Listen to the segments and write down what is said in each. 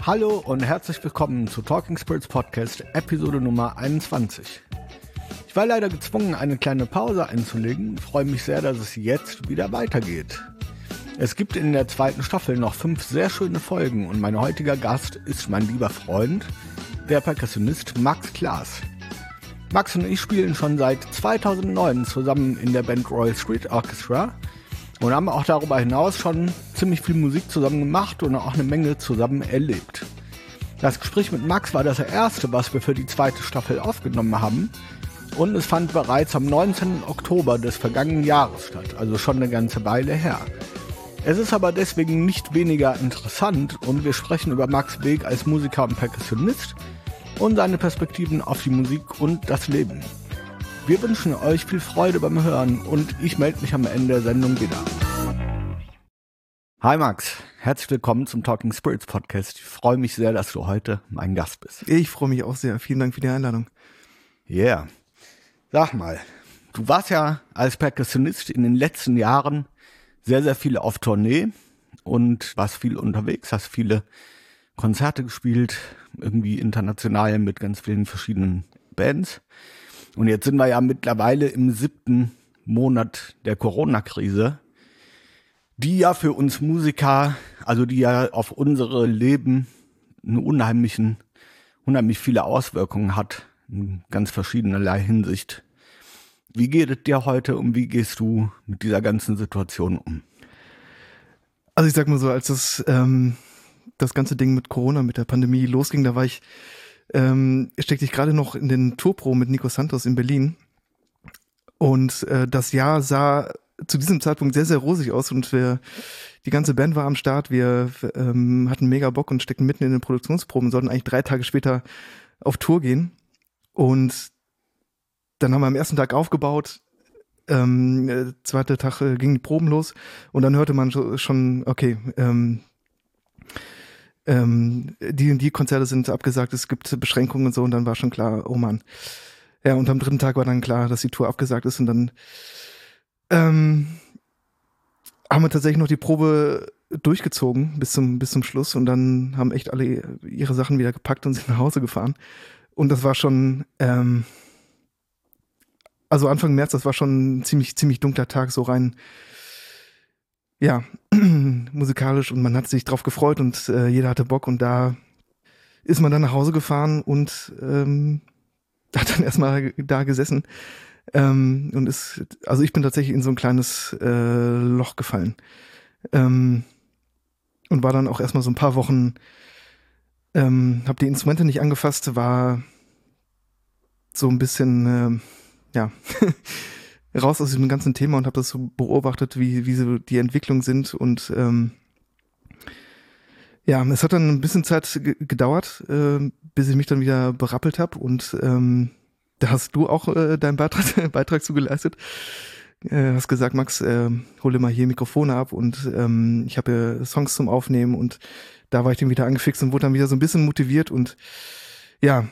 Hallo und herzlich willkommen zu Talking Spirits Podcast, Episode Nummer 21. Ich war leider gezwungen, eine kleine Pause einzulegen, freue mich sehr, dass es jetzt wieder weitergeht. Es gibt in der zweiten Staffel noch 5 sehr schöne Folgen und mein heutiger Gast ist mein lieber Freund, der Perkussionist Max Klaas. Max und ich spielen schon seit 2009 zusammen in der Band Royal Street Orchestra und haben auch darüber hinaus schon ziemlich viel Musik zusammen gemacht und auch eine Menge zusammen erlebt. Das Gespräch mit Max war das erste, was wir für die zweite Staffel aufgenommen haben und es fand bereits am 19. Oktober des vergangenen Jahres statt, also schon eine ganze Weile her. Es ist aber deswegen nicht weniger interessant und wir sprechen über Max' Weg als Musiker und Perkussionist und seine Perspektiven auf die Musik und das Leben. Wir wünschen euch viel Freude beim Hören und ich melde mich am Ende der Sendung wieder. Hi Max, herzlich willkommen zum Talking Spirits Podcast. Ich freue mich sehr, dass du heute mein Gast bist. Ich freue mich auch sehr. Vielen Dank für die Einladung. Yeah. Sag mal, du warst ja als Perkussionist in den letzten Jahren sehr, sehr viel auf Tournee und warst viel unterwegs, hast viele Konzerte gespielt, irgendwie international mit ganz vielen verschiedenen Bands. Und jetzt sind wir ja mittlerweile im 7. Monat der Corona-Krise, die ja für uns Musiker, also die ja auf unsere Leben eine unheimlich viele Auswirkungen hat, in ganz verschiedenerlei Hinsicht. Wie geht es dir heute und wie gehst du mit dieser ganzen Situation um? Also ich sag mal so, als das ganze Ding mit Corona, mit der Pandemie losging, da steckte ich gerade noch in den Tourpro mit Nico Santos in Berlin und das Jahr sah zu diesem Zeitpunkt sehr, sehr rosig aus und die ganze Band war am Start, wir hatten mega Bock und steckten mitten in den Produktionsproben, sollten eigentlich 3 Tage später auf Tour gehen und dann haben wir am ersten Tag aufgebaut, zweiter Tag gingen die Proben los und dann hörte man schon, okay, die Konzerte sind abgesagt, es gibt Beschränkungen und so und dann war schon klar, oh Mann. Ja, und am 3. Tag war dann klar, dass die Tour abgesagt ist und dann haben wir tatsächlich noch die Probe durchgezogen bis zum Schluss und dann haben echt alle ihre Sachen wieder gepackt und sind nach Hause gefahren und das war schon, also Anfang März, das war schon ein ziemlich dunkler Tag, so rein, ja, musikalisch und man hat sich drauf gefreut und jeder hatte Bock und da ist man dann nach Hause gefahren und hat dann erstmal da gesessen und also ich bin tatsächlich in so ein kleines Loch gefallen und war dann auch erstmal so ein paar Wochen, habe die Instrumente nicht angefasst, war so ein bisschen, ja, raus aus diesem ganzen Thema und habe das so beobachtet, wie so die Entwicklungen sind und ja, es hat dann ein bisschen Zeit gedauert, bis ich mich dann wieder berappelt habe und da hast du auch deinen Beitrag zu geleistet. Hast gesagt, Max, hol dir mal hier Mikrofone ab und ich habe hier Songs zum Aufnehmen und da war ich dann wieder angefixt und wurde dann wieder so ein bisschen motiviert und ja,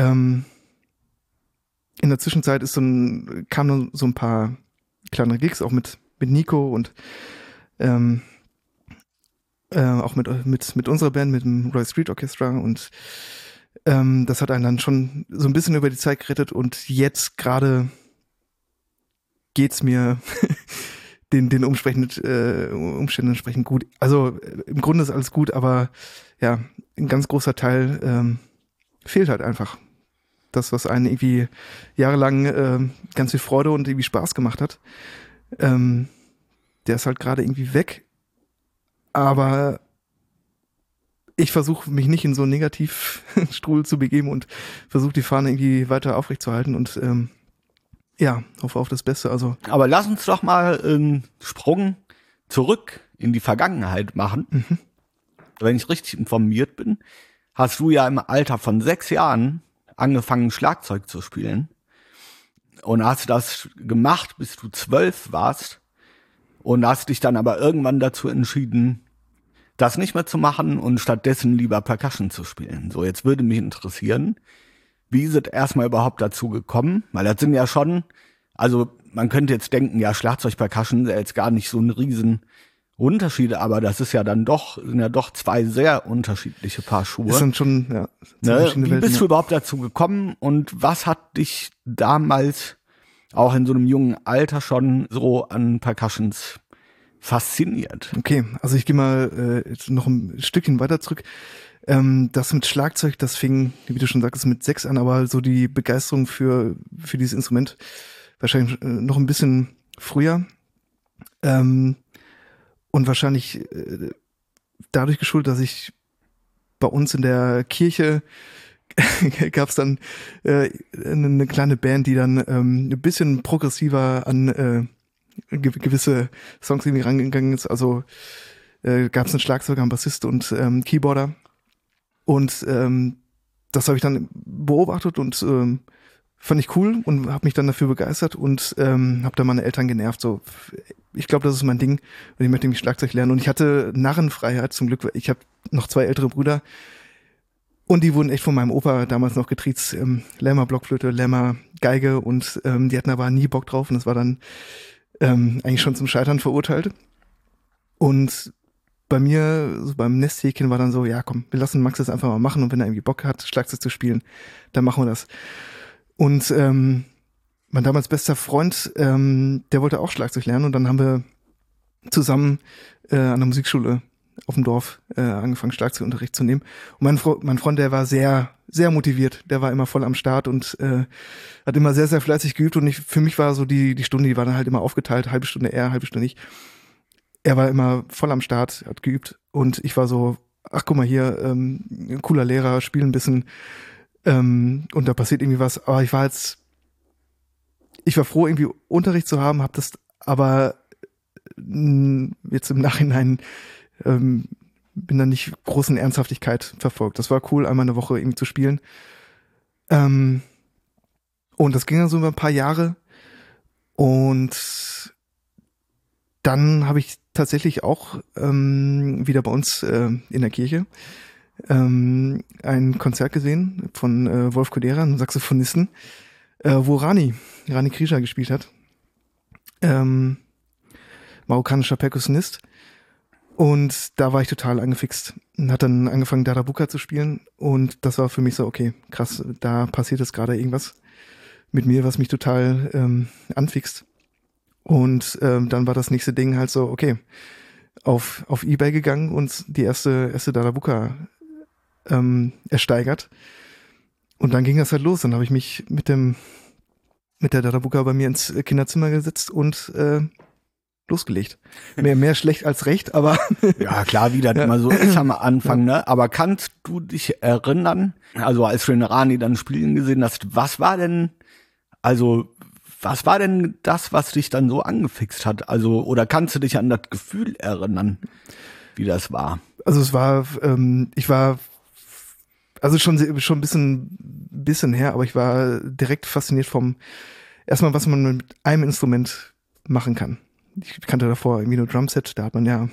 in der Zwischenzeit kamen dann so ein paar kleinere Gigs, auch mit Nico und auch mit unserer Band, mit dem Royal Street Orchestra und das hat einen dann schon so ein bisschen über die Zeit gerettet und jetzt gerade geht's mir den Umständen entsprechend gut. Also im Grunde ist alles gut, aber ja, ein ganz großer Teil fehlt halt einfach. Das, was einen irgendwie jahrelang ganz viel Freude und irgendwie Spaß gemacht hat, der ist halt gerade irgendwie weg. Aber ich versuche mich nicht in so einen Negativstrudel zu begeben und versuche die Fahne irgendwie weiter aufrechtzuerhalten und ja, hoffe auf das Beste. Also. Aber lass uns doch mal einen Sprung zurück in die Vergangenheit machen. Mhm. Wenn ich richtig informiert bin, hast du ja im Alter von 6 Jahren angefangen, Schlagzeug zu spielen und hast das gemacht, bis du 12 warst und hast dich dann aber irgendwann dazu entschieden, das nicht mehr zu machen und stattdessen lieber Percussion zu spielen. So, jetzt würde mich interessieren, wie ist es erstmal überhaupt dazu gekommen? Weil das sind ja schon, also man könnte jetzt denken, ja, Schlagzeug-Percussion ist ja jetzt gar nicht so ein riesen Unterschiede, aber das ist ja dann doch, sind ja doch zwei sehr unterschiedliche Paar Schuhe. Das sind schon, ja. Ne? Wie bist du überhaupt dazu gekommen und was hat dich damals auch in so einem jungen Alter schon so an Percussions fasziniert? Okay, also ich gehe mal jetzt noch ein Stückchen weiter zurück. Das mit Schlagzeug, das fing, wie du schon sagtest, mit 6 an, aber so die Begeisterung für dieses Instrument wahrscheinlich noch ein bisschen früher. Und wahrscheinlich dadurch geschuldet, dass ich bei uns in der Kirche gab es dann eine kleine Band, die dann ein bisschen progressiver an gewisse Songs irgendwie rangegangen ist. Also gab es einen Schlagzeuger, einen Bassist und Keyboarder. Und das habe ich dann beobachtet und fand ich cool und habe mich dann dafür begeistert und habe dann meine Eltern genervt. So, ich glaube, das ist mein Ding und ich möchte irgendwie Schlagzeug lernen. Und ich hatte Narrenfreiheit zum Glück. Ich habe noch 2 ältere Brüder und die wurden echt von meinem Opa damals noch getriezt. Lämmer Blockflöte, Lämmer Geige und die hatten aber nie Bock drauf und das war dann eigentlich schon zum Scheitern verurteilt. Und bei mir, so beim Nesthäkchen war dann so, ja komm, wir lassen Max das einfach mal machen und wenn er irgendwie Bock hat, Schlagzeug zu spielen, dann machen wir das. Und mein damals bester Freund, der wollte auch Schlagzeug lernen und dann haben wir zusammen an der Musikschule auf dem Dorf angefangen, Schlagzeugunterricht zu nehmen. Und mein Freund, der war sehr, sehr motiviert, der war immer voll am Start und hat immer sehr, sehr fleißig geübt und für mich war so die Stunde, die war dann halt immer aufgeteilt, halbe Stunde er, halbe Stunde ich. Er war immer voll am Start, hat geübt und ich war so, ach guck mal hier, ein cooler Lehrer, spiel ein bisschen und da passiert irgendwie was. Aber ich war froh, irgendwie Unterricht zu haben, habe das aber jetzt im Nachhinein bin dann nicht großen Ernsthaftigkeit verfolgt. Das war cool, einmal eine Woche irgendwie zu spielen. Und das ging dann so über ein paar Jahre und dann habe ich tatsächlich auch wieder bei uns in der Kirche ein Konzert gesehen von Wolf Kodera, einem Saxophonisten, wo Rani Krischer gespielt hat. Marokkanischer Perkussionist. Und da war ich total angefixt und hat dann angefangen, Dadabuka zu spielen. Und das war für mich so, okay, krass, da passiert jetzt gerade irgendwas mit mir, was mich total anfixt. Und dann war das nächste Ding halt so, okay, auf eBay gegangen und die erste Dadabuka ersteigert. Und dann ging das halt los. Dann habe ich mich mit der Dadabuka bei mir ins Kinderzimmer gesetzt und losgelegt. Mehr schlecht als recht, aber ja, klar, wie das immer so ist am Anfang, ne? Aber kannst du dich erinnern, also als du den Rani dann spielen gesehen hast, was war denn das, was dich dann so angefixt hat? Also, oder kannst du dich an das Gefühl erinnern, wie das war? Also es war, ich war, also schon ein bisschen her, aber ich war direkt fasziniert erstmal, was man mit einem Instrument machen kann. Ich kannte davor irgendwie nur Drumset, da hat man ja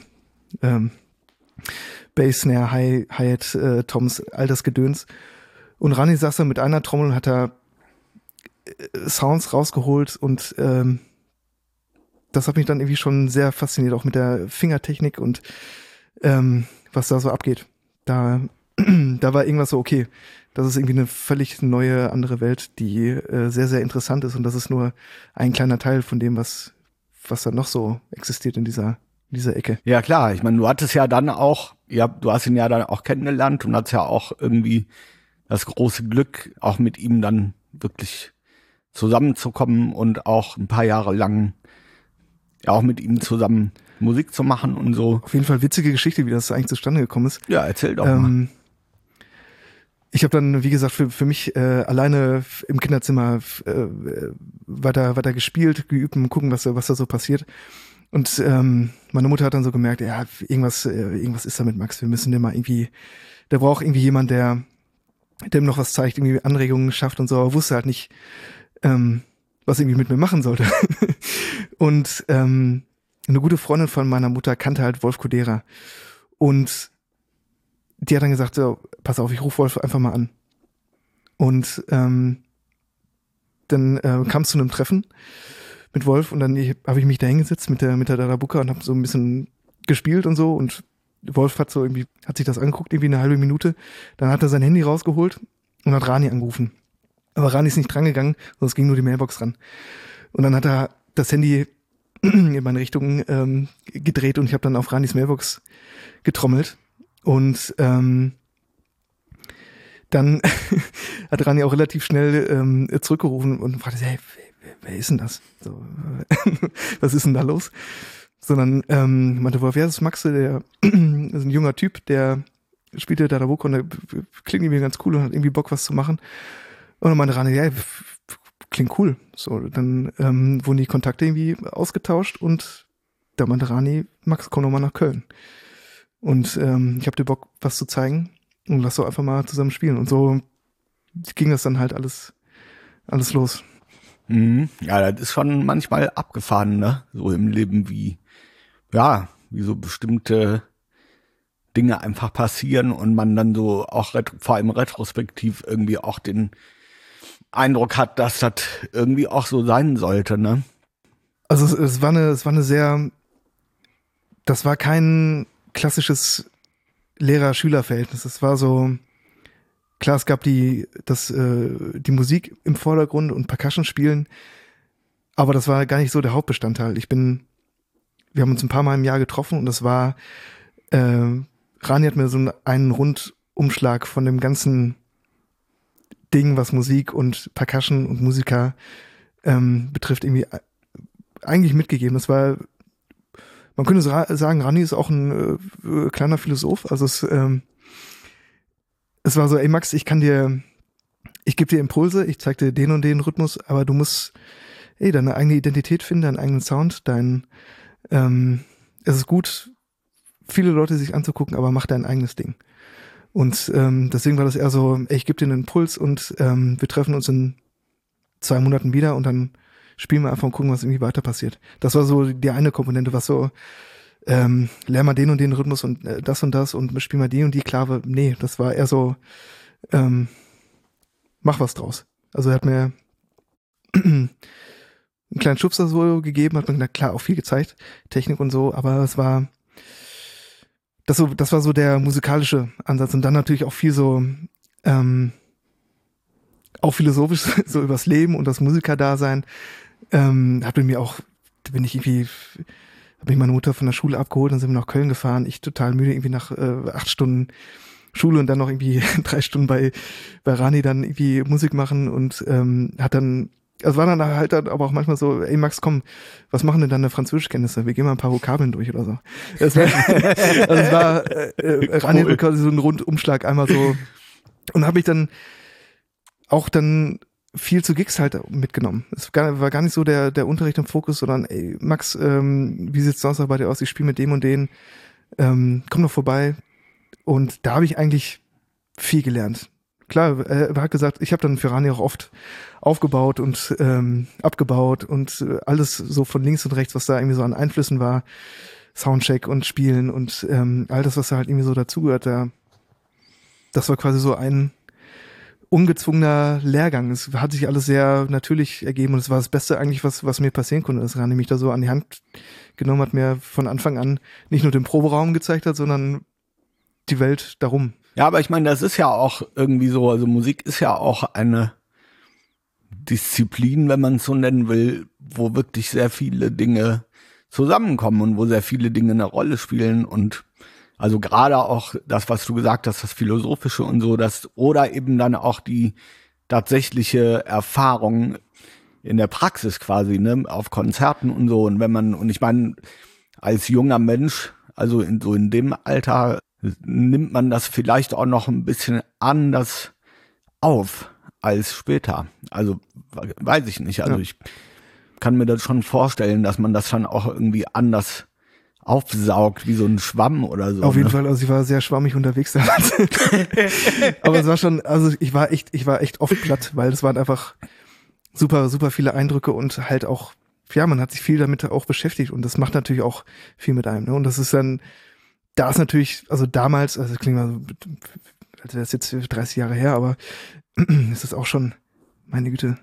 Bass, Snare, Hi-Hat, Toms, all das Gedöns. Und Rani saß da mit einer Trommel und hat da Sounds rausgeholt und das hat mich dann irgendwie schon sehr fasziniert, auch mit der Fingertechnik und was da so abgeht. Da war irgendwas so, okay, das ist irgendwie eine völlig neue, andere Welt, die sehr, sehr interessant ist und das ist nur ein kleiner Teil von dem, was da noch so existiert in dieser Ecke. Ja klar, ich meine, du hattest ja dann auch, du hast ihn ja dann auch kennengelernt und hattest ja auch irgendwie das große Glück, auch mit ihm dann wirklich zusammenzukommen und auch ein paar Jahre lang ja auch mit ihm zusammen Musik zu machen und so. Auf jeden Fall witzige Geschichte, wie das eigentlich zustande gekommen ist. Ja, erzähl doch mal. Ich habe dann, wie gesagt, für mich alleine im Kinderzimmer weiter gespielt, geübt und gucken, was da so passiert. Und meine Mutter hat dann so gemerkt, ja, irgendwas ist da mit Max. Wir müssen den mal irgendwie, der braucht irgendwie jemand, der ihm noch was zeigt, irgendwie Anregungen schafft und so, aber wusste halt nicht, was irgendwie mit mir machen sollte. Und eine gute Freundin von meiner Mutter kannte halt Wolf Kodera. Und die hat dann gesagt, so, pass auf, ich rufe Wolf einfach mal an. Und dann kam es zu einem Treffen mit Wolf und dann habe ich mich da hingesetzt mit der Dadabuka und habe so ein bisschen gespielt und so und Wolf hat sich das angeguckt, irgendwie eine halbe Minute. Dann hat er sein Handy rausgeholt und hat Rani angerufen. Aber Rani ist nicht drangegangen, sondern es ging nur die Mailbox ran. Und dann hat er das Handy in meine Richtung gedreht und ich habe dann auf Ranis Mailbox getrommelt. Und dann hat Rani auch relativ schnell zurückgerufen und fragte, hey, wer ist denn das? So, was ist denn da los? Sondern meinte Wolf, ja, das ist Max, der ist ein junger Typ, der spielt ja Dadawoka und der klingt irgendwie ganz cool und hat irgendwie Bock, was zu machen. Und dann meinte Rani, ja, klingt cool. So, dann wurden die Kontakte irgendwie ausgetauscht und da meinte Rani, Max, komm doch mal nach Köln. Und ich hab dir Bock, was zu zeigen und lass doch einfach mal zusammen spielen. Und so ging das dann halt alles los. Ja, das ist schon manchmal abgefahren, ne? So im Leben, wie so bestimmte Dinge einfach passieren und man dann so auch vor allem retrospektiv irgendwie auch den Eindruck hat, dass das irgendwie auch so sein sollte, ne? Also es war kein klassisches Lehrer-Schüler-Verhältnis. Es war so, klar, es gab die Musik im Vordergrund und Percussion spielen, aber das war gar nicht so der Hauptbestandteil. Wir haben uns ein paar Mal im Jahr getroffen und das war, Rani hat mir so einen Rundumschlag von dem ganzen Ding, was Musik und Percussion und Musiker betrifft, irgendwie eigentlich mitgegeben. Das war, man könnte sagen, Rani ist auch ein kleiner Philosoph. Also es war so, ey Max, ich gebe dir Impulse, ich zeig dir den und den Rhythmus, aber du musst deine eigene Identität finden, deinen eigenen Sound, es ist gut, viele Leute sich anzugucken, aber mach dein eigenes Ding. Und deswegen war das eher so, ich gebe dir einen Impuls und wir treffen uns in 2 Monaten wieder und dann spielen wir einfach und gucken, was irgendwie weiter passiert. Das war so die eine Komponente, was so, lern mal den und den Rhythmus und das und spiel mal die und die Klave. Nee, das war eher so, mach was draus. Also er hat mir einen kleinen Schubser so gegeben, hat mir klar auch viel gezeigt, Technik und so, aber das war so der musikalische Ansatz und dann natürlich auch viel so auch philosophisch so übers Leben und das Musikerdasein. Habe mich meine Mutter von der Schule abgeholt, dann sind wir nach Köln gefahren, ich total müde, irgendwie nach 8 Stunden Schule und dann noch irgendwie 3 Stunden bei Rani dann irgendwie Musik machen und war dann halt aber auch manchmal so, ey Max, komm, was machen denn deine Französischkenntnisse? Wir gehen mal ein paar Vokabeln durch oder so. Rani hat quasi so einen Rundumschlag einmal so und habe ich dann auch viel zu Gigs halt mitgenommen. Es war gar nicht so der Unterricht im Fokus, sondern ey Max, wie sieht's sonst bei dir aus? Ich spiele mit dem und den, komm doch vorbei. Und da habe ich eigentlich viel gelernt. Klar, er hat gesagt, ich habe dann für Rani auch oft aufgebaut und abgebaut und alles so von links und rechts, was da irgendwie so an Einflüssen war, Soundcheck und Spielen und all das, was da halt irgendwie so dazugehört, das war quasi so ein ungezwungener Lehrgang. Es hat sich alles sehr natürlich ergeben und es war das Beste eigentlich, was mir passieren konnte, dass Rani mich da so an die Hand genommen hat, mir von Anfang an nicht nur den Proberaum gezeigt hat, sondern die Welt darum. Ja, aber ich meine, das ist ja auch irgendwie so, also Musik ist ja auch eine Disziplin, wenn man es so nennen will, wo wirklich sehr viele Dinge zusammenkommen und wo sehr viele Dinge eine Rolle spielen und also gerade auch das, was du gesagt hast, das Philosophische und so, oder eben dann auch die tatsächliche Erfahrung in der Praxis quasi, ne, auf Konzerten und so. Und ich meine, als junger Mensch, also in dem Alter, nimmt man das vielleicht auch noch ein bisschen anders auf als später. Also weiß ich nicht. Also ich kann mir das schon vorstellen, dass man das dann auch irgendwie anders aufsaugt, wie so ein Schwamm oder so. Auf jeden Fall, also ich war sehr schwammig unterwegs damals. Aber es war schon, also ich war echt oft platt, weil es waren einfach super, super viele Eindrücke und halt auch, ja, man hat sich viel damit auch beschäftigt und das macht natürlich auch viel mit einem, ne? Und das ist dann, da ist natürlich, also damals, also das klingt mal so, also das ist jetzt 30 Jahre her, aber ist das auch schon, meine Güte,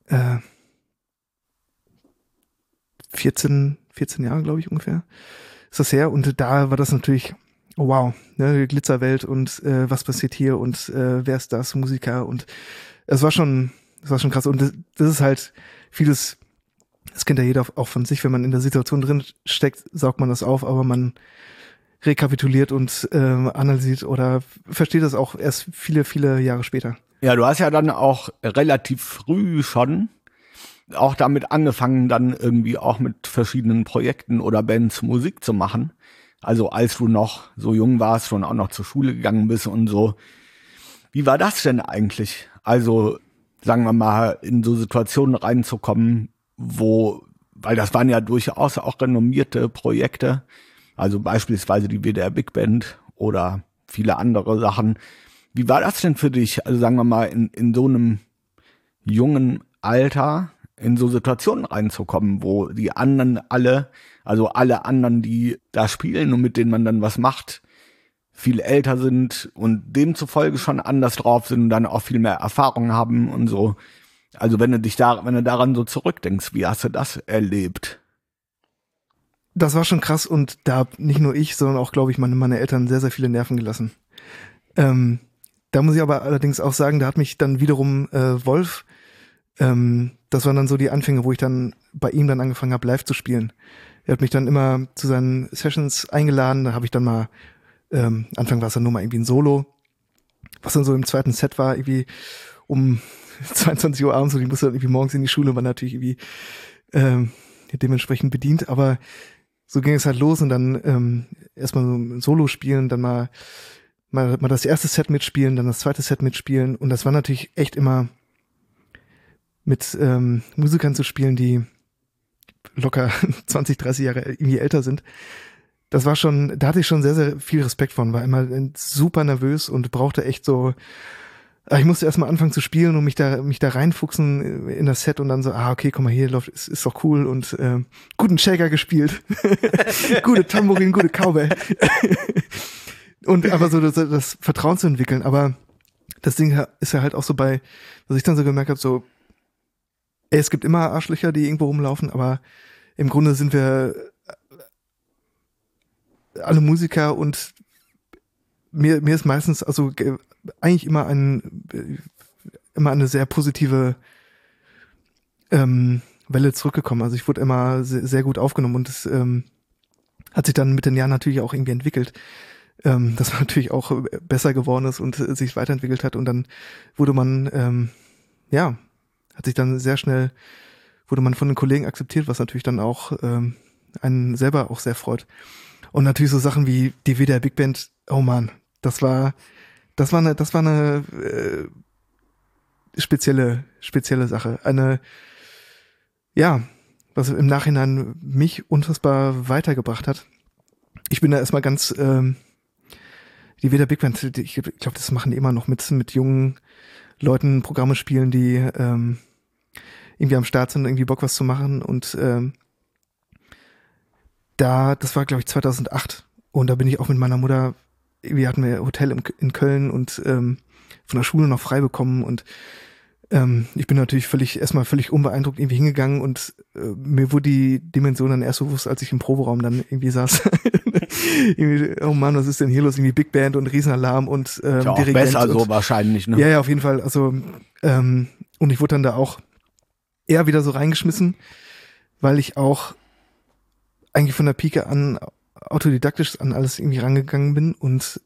14 Jahre, glaube ich, ungefähr. ist das her. Und da war das natürlich, oh wow, ne, Glitzerwelt und was passiert hier und wer ist das, Musiker, und es war schon krass. Und das ist halt vieles, das kennt ja jeder auch von sich, wenn man in der Situation drin steckt, saugt man das auf, aber man rekapituliert und analysiert oder versteht das auch erst viele, viele Jahre später. Ja, du hast ja dann auch relativ früh schon auch damit angefangen, dann irgendwie auch mit verschiedenen Projekten oder Bands Musik zu machen. Also als du noch so jung warst, schon auch noch zur Schule gegangen bist und so. Wie war das denn eigentlich? Also sagen wir mal, in so Situationen reinzukommen, weil das waren ja durchaus auch renommierte Projekte, also beispielsweise die WDR Big Band oder viele andere Sachen. Wie war das denn für dich, also sagen wir mal, in so einem jungen Alter in so Situationen reinzukommen, wo die anderen alle anderen, die da spielen und mit denen man dann was macht, viel älter sind und demzufolge schon anders drauf sind und dann auch viel mehr Erfahrung haben und so. Also wenn du daran so zurückdenkst, wie hast du das erlebt? Das war schon krass, und da hab nicht nur ich, sondern auch, glaube ich, meine Eltern sehr, sehr viele Nerven gelassen. Da muss ich aber allerdings auch sagen, da hat mich dann wiederum Wolf, das waren dann so die Anfänge, wo ich dann bei ihm dann angefangen habe, live zu spielen. Er hat mich dann immer zu seinen Sessions eingeladen, da habe ich dann mal, Anfang war es dann nur mal irgendwie ein Solo, was dann so im zweiten Set war, irgendwie um 22 Uhr abends, und ich musste dann irgendwie morgens in die Schule, war natürlich irgendwie dementsprechend bedient, aber so ging es halt los, und dann erstmal so ein Solo spielen, dann mal das erste Set mitspielen, dann das zweite Set mitspielen, und das war natürlich echt immer mit Musikern zu spielen, die locker 20, 30 Jahre irgendwie älter sind. Das war schon, da hatte ich schon sehr, sehr viel Respekt von, war immer super nervös und brauchte echt so, ich musste erstmal anfangen zu spielen und mich da reinfuchsen in das Set und dann so, okay, guck mal, hier läuft, ist doch cool, und guten Shaker gespielt, gute Tambourin, gute Cowbell. Und aber so das Vertrauen zu entwickeln, aber das Ding ist ja halt auch so was ich dann so gemerkt habe, so, es gibt immer Arschlöcher, die irgendwo rumlaufen, aber im Grunde sind wir alle Musiker, und mir ist meistens also eigentlich immer eine sehr positive Welle zurückgekommen. Also ich wurde immer sehr, sehr gut aufgenommen, und es hat sich dann mit den Jahren natürlich auch irgendwie entwickelt, dass man natürlich auch besser geworden ist und sich weiterentwickelt hat, und dann wurde man hat sich dann sehr schnell, wurde man von den Kollegen akzeptiert, was natürlich dann auch einen selber auch sehr freut. Und natürlich so Sachen wie die WDR Big Band, oh man, das war eine spezielle Sache. Was im Nachhinein mich unfassbar weitergebracht hat. Ich bin da erstmal ganz, die WDR Big Band, ich glaube, das machen die immer noch mit jungen Leuten Programme spielen, die irgendwie am Start sind, irgendwie Bock was zu machen, und das war, glaube ich, 2008, und da bin ich auch mit meiner Mutter, wir hatten ein Hotel in Köln und von der Schule noch frei bekommen, und ich bin natürlich erstmal völlig unbeeindruckt irgendwie hingegangen, und mir wurde die Dimension dann erst bewusst, als ich im Proberaum dann irgendwie saß. Irgendwie, oh Mann, was ist denn hier los? Irgendwie Big Band und Riesenalarm und ja, auch Dirigent besser so wahrscheinlich, ne? Ja, auf jeden Fall. Also und ich wurde dann da auch eher wieder so reingeschmissen, weil ich auch eigentlich von der Pike an autodidaktisch an alles irgendwie rangegangen bin, und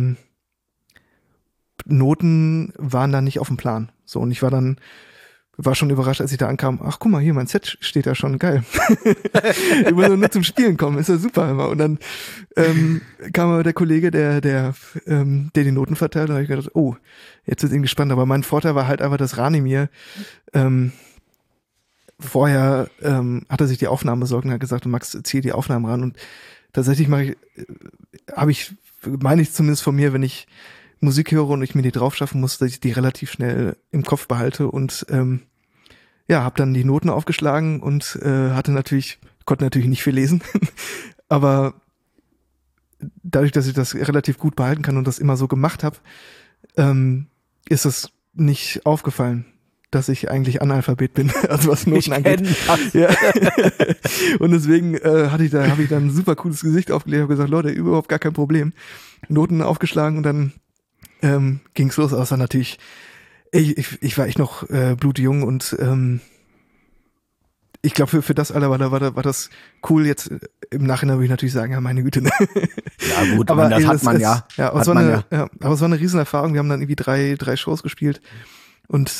Noten waren da nicht auf dem Plan. So, und ich war schon überrascht, als ich da ankam, ach guck mal, hier, mein Set steht da schon, geil. Ich muss nur zum Spielen kommen, ist ja super. Und dann kam aber der Kollege, der die Noten verteilt, da habe ich gedacht, oh, jetzt ist irgendwie spannend. Aber mein Vorteil war halt einfach, dass Rani mir vorher hat er sich die Aufnahmen besorgt und hat gesagt, Max, zieh die Aufnahmen ran. Und tatsächlich meine ich zumindest von mir, wenn ich Musik höre und ich mir die drauf schaffen muss, dass ich die relativ schnell im Kopf behalte, und habe dann die Noten aufgeschlagen und konnte natürlich nicht viel lesen, aber dadurch, dass ich das relativ gut behalten kann und das immer so gemacht habe, ist das nicht aufgefallen. dass ich eigentlich Analphabet bin, also was Noten Ich angeht. kenn das. Ja. Und deswegen habe ich dann ein super cooles Gesicht aufgelegt und gesagt, Leute, überhaupt gar kein Problem. Noten aufgeschlagen und dann ging's los. Außer natürlich, ich war echt noch blutjung und ich glaube, für das Alter war das cool. Jetzt im Nachhinein würde ich natürlich sagen, ja, meine Güte. Ne? Ja gut, Aber das hat man ja. Aber es war eine Riesenerfahrung. Wir haben dann irgendwie drei Shows gespielt und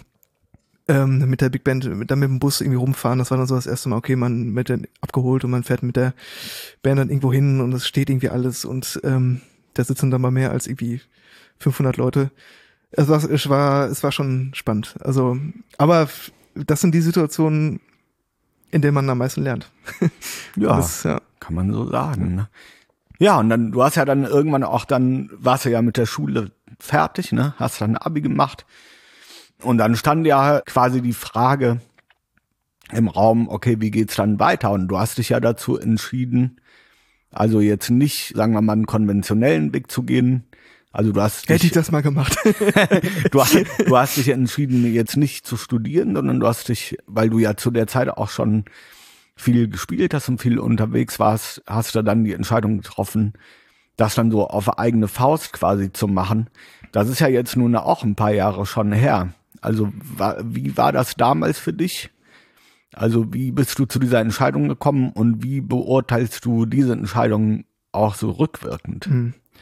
mit der Big Band, dann mit dem Bus irgendwie rumfahren. Das war dann so das erste Mal, okay, man wird dann abgeholt und man fährt mit der Band dann irgendwo hin und es steht irgendwie alles und da sitzen dann mal mehr als irgendwie 500 Leute. Es war schon spannend. Also, aber das sind die Situationen, in denen man am meisten lernt. Ja, kann man so sagen. Ne? Ja, und dann, du hast ja dann irgendwann auch warst du ja mit der Schule fertig, ne? Hast dann Abi gemacht. Und dann stand ja quasi die Frage im Raum, okay, wie geht's dann weiter? Und du hast dich ja dazu entschieden, also jetzt nicht, sagen wir mal, einen konventionellen Weg zu gehen. Also du hast Hätte ich das mal gemacht. du hast dich entschieden, jetzt nicht zu studieren, sondern du hast dich, weil du ja zu der Zeit auch schon viel gespielt hast und viel unterwegs warst, hast du dann die Entscheidung getroffen, das dann so auf eigene Faust quasi zu machen. Das ist ja jetzt nun auch ein paar Jahre schon her. Also wie war das damals für dich? Also wie bist du zu dieser Entscheidung gekommen und wie beurteilst du diese Entscheidung auch so rückwirkend?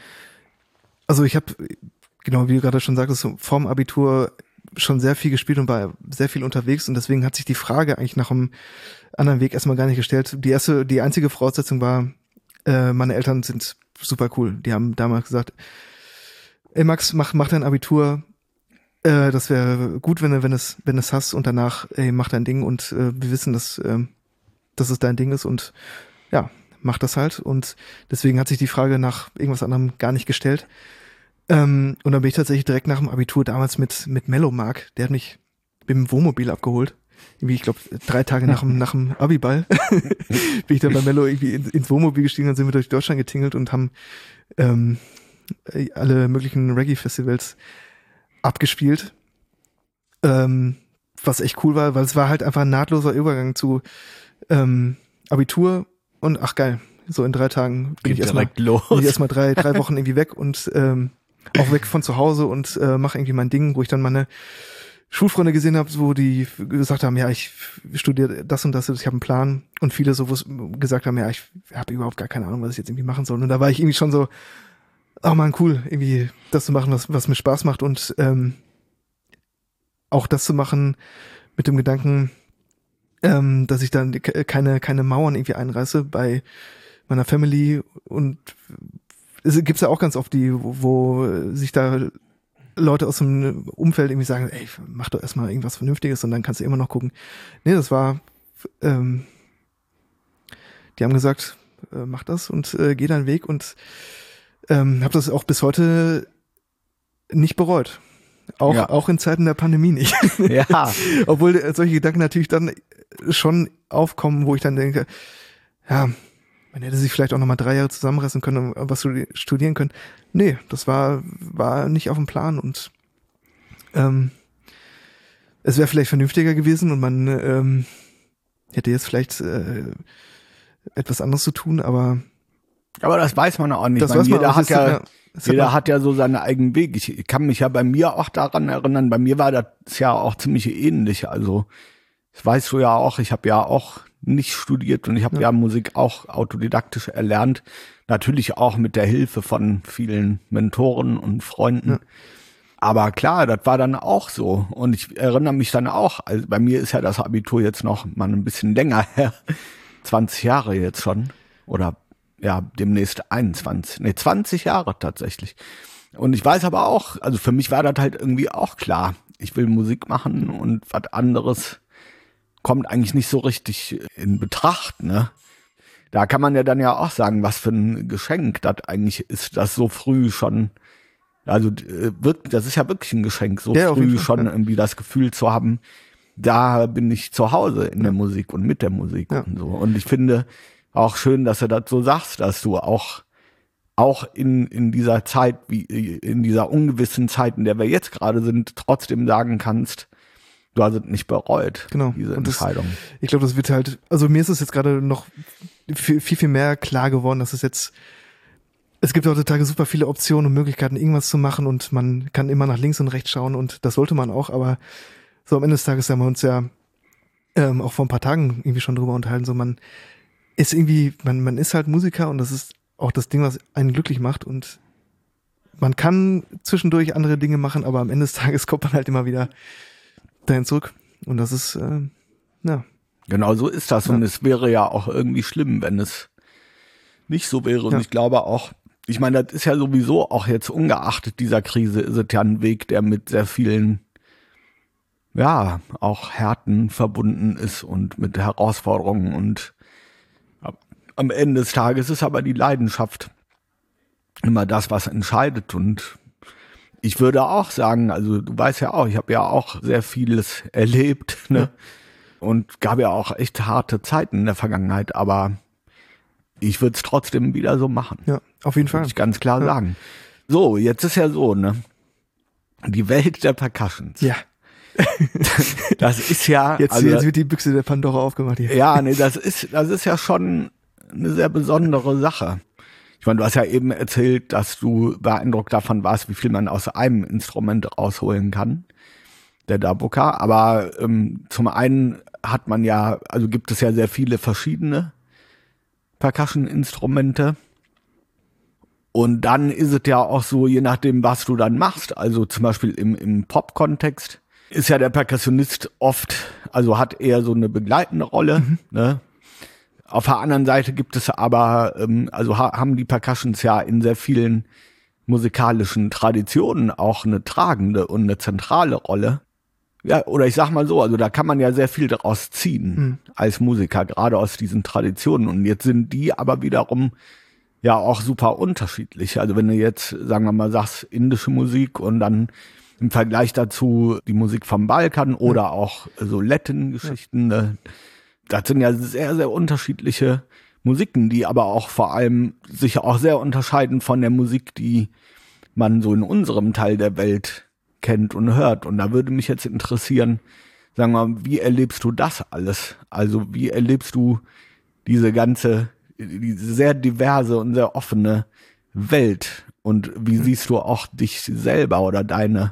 Also ich habe, genau wie du gerade schon sagtest, vorm Abitur schon sehr viel gespielt und war sehr viel unterwegs und deswegen hat sich die Frage eigentlich nach einem anderen Weg erstmal gar nicht gestellt. Die einzige Voraussetzung war, meine Eltern sind super cool. Die haben damals gesagt, ey Max, mach dein Abitur, das wäre gut, wenn du es hast und danach, ey, mach dein Ding und wir wissen, dass es dein Ding ist und ja, mach das halt und deswegen hat sich die Frage nach irgendwas anderem gar nicht gestellt. Und dann bin ich tatsächlich direkt nach dem Abitur damals mit Mello Mark, der hat mich mit dem Wohnmobil abgeholt. Irgendwie, ich glaube, 3 Tage nach dem Abiball bin ich dann bei Mello irgendwie ins Wohnmobil gestiegen, dann sind wir durch Deutschland getingelt und haben alle möglichen Reggae-Festivals abgespielt. Was echt cool war, weil es war halt einfach ein nahtloser Übergang zu Abitur und ach geil, so in 3 Tagen bin ich erstmal 3 Wochen irgendwie weg und auch weg von zu Hause und mache irgendwie mein Ding, wo ich dann meine Schulfreunde gesehen habe, wo die gesagt haben, ja, ich studiere das und das, ich habe einen Plan und viele so gesagt haben, ja, ich habe überhaupt gar keine Ahnung, was ich jetzt irgendwie machen soll und da war ich irgendwie schon so, oh man, cool, irgendwie das zu machen, was mir Spaß macht und auch das zu machen mit dem Gedanken, dass ich dann keine Mauern irgendwie einreiße bei meiner Family und es gibt's ja auch ganz oft wo sich da Leute aus dem Umfeld irgendwie sagen, ey, mach doch erstmal irgendwas Vernünftiges und dann kannst du immer noch gucken. Nee, das war, die haben gesagt, mach das und geh deinen Weg und habe das auch bis heute nicht bereut. Auch in Zeiten der Pandemie nicht. Ja. Obwohl solche Gedanken natürlich dann schon aufkommen, wo ich dann denke, ja, man hätte sich vielleicht auch nochmal 3 Jahre zusammenreißen können und was studieren können. Nee, das war nicht auf dem Plan und es wäre vielleicht vernünftiger gewesen und man hätte jetzt vielleicht etwas anderes zu tun, aber das weiß man auch nicht. Jeder hat ja so seinen eigenen Weg. Ich kann mich ja bei mir auch daran erinnern, bei mir war das ja auch ziemlich ähnlich. Also, das weißt du ja auch, ich habe ja auch nicht studiert und ich habe ja Musik auch autodidaktisch erlernt. Natürlich auch mit der Hilfe von vielen Mentoren und Freunden. Ja. Aber klar, das war dann auch so. Und ich erinnere mich dann auch, also bei mir ist ja das Abitur jetzt noch mal ein bisschen länger her. 20 Jahre jetzt schon. Oder ja, demnächst 20 Jahre tatsächlich. Und ich weiß aber auch, also für mich war das halt irgendwie auch klar. Ich will Musik machen und was anderes kommt eigentlich nicht so richtig in Betracht, ne? Da kann man ja dann ja auch sagen, was für ein Geschenk das eigentlich ist, das so früh schon, also das ist ja wirklich ein Geschenk, so früh schon irgendwie das Gefühl zu haben, da bin ich zu Hause in der Musik und mit der Musik und so. Und ich finde auch schön, dass du das so sagst, dass du auch in dieser Zeit, wie in dieser ungewissen Zeit, in der wir jetzt gerade sind, trotzdem sagen kannst, du hast es nicht bereut, Genau. diese Und Entscheidung. Ich glaube, das wird halt, also mir ist es jetzt gerade noch viel, viel mehr klar geworden, dass es gibt heutzutage super viele Optionen und Möglichkeiten, irgendwas zu machen und man kann immer nach links und rechts schauen und das sollte man auch, aber so am Ende des Tages haben wir uns ja auch vor ein paar Tagen irgendwie schon drüber unterhalten, so man ist irgendwie, man ist halt Musiker und das ist auch das Ding, was einen glücklich macht und man kann zwischendurch andere Dinge machen, aber am Ende des Tages kommt man halt immer wieder dahin zurück und das ist, ja. Genau so ist das und es wäre ja auch irgendwie schlimm, wenn es nicht so wäre und ich glaube auch, ich meine, das ist ja sowieso auch jetzt ungeachtet dieser Krise, ist es ja ein Weg, der mit sehr vielen, ja, auch Härten verbunden ist und mit Herausforderungen und am Ende des Tages ist aber die Leidenschaft immer das, was entscheidet und ich würde auch sagen, also du weißt ja auch, ich habe ja auch sehr vieles erlebt, ne? Und gab ja auch echt harte Zeiten in der Vergangenheit, aber ich würde es trotzdem wieder so machen. Ja, auf jeden Fall. Würde ich ganz klar sagen. So, jetzt ist ja so, ne? Die Welt der Percussions. Ja. Das ist ja. Jetzt wird die Büchse der Pandora aufgemacht hier. Ja, nee, das ist ja schon eine sehr besondere Sache. Ich meine, du hast ja eben erzählt, dass du beeindruckt davon warst, wie viel man aus einem Instrument rausholen kann, der Darbuka. Aber zum einen hat man ja, also gibt es ja sehr viele verschiedene Percussion-Instrumente. Und dann ist es ja auch so, je nachdem, was du dann machst, also zum Beispiel im Pop-Kontext, ist ja der Perkussionist oft, also hat eher so eine begleitende Rolle, ne? Auf der anderen Seite gibt es aber, also haben die Percussions ja in sehr vielen musikalischen Traditionen auch eine tragende und eine zentrale Rolle. Ja, oder ich sag mal so, also da kann man ja sehr viel daraus ziehen als Musiker, gerade aus diesen Traditionen. Und jetzt sind die aber wiederum ja auch super unterschiedlich. Also wenn du jetzt, sagen wir mal, sagst, indische Musik und dann im Vergleich dazu die Musik vom Balkan oder auch so Latin-Geschichten, ne? Das sind ja sehr, sehr unterschiedliche Musiken, die aber auch vor allem sich auch sehr unterscheiden von der Musik, die man so in unserem Teil der Welt kennt und hört. Und da würde mich jetzt interessieren, sagen wir mal, wie erlebst du das alles? Also wie erlebst du diese sehr diverse und sehr offene Welt? Und wie siehst du auch dich selber oder deine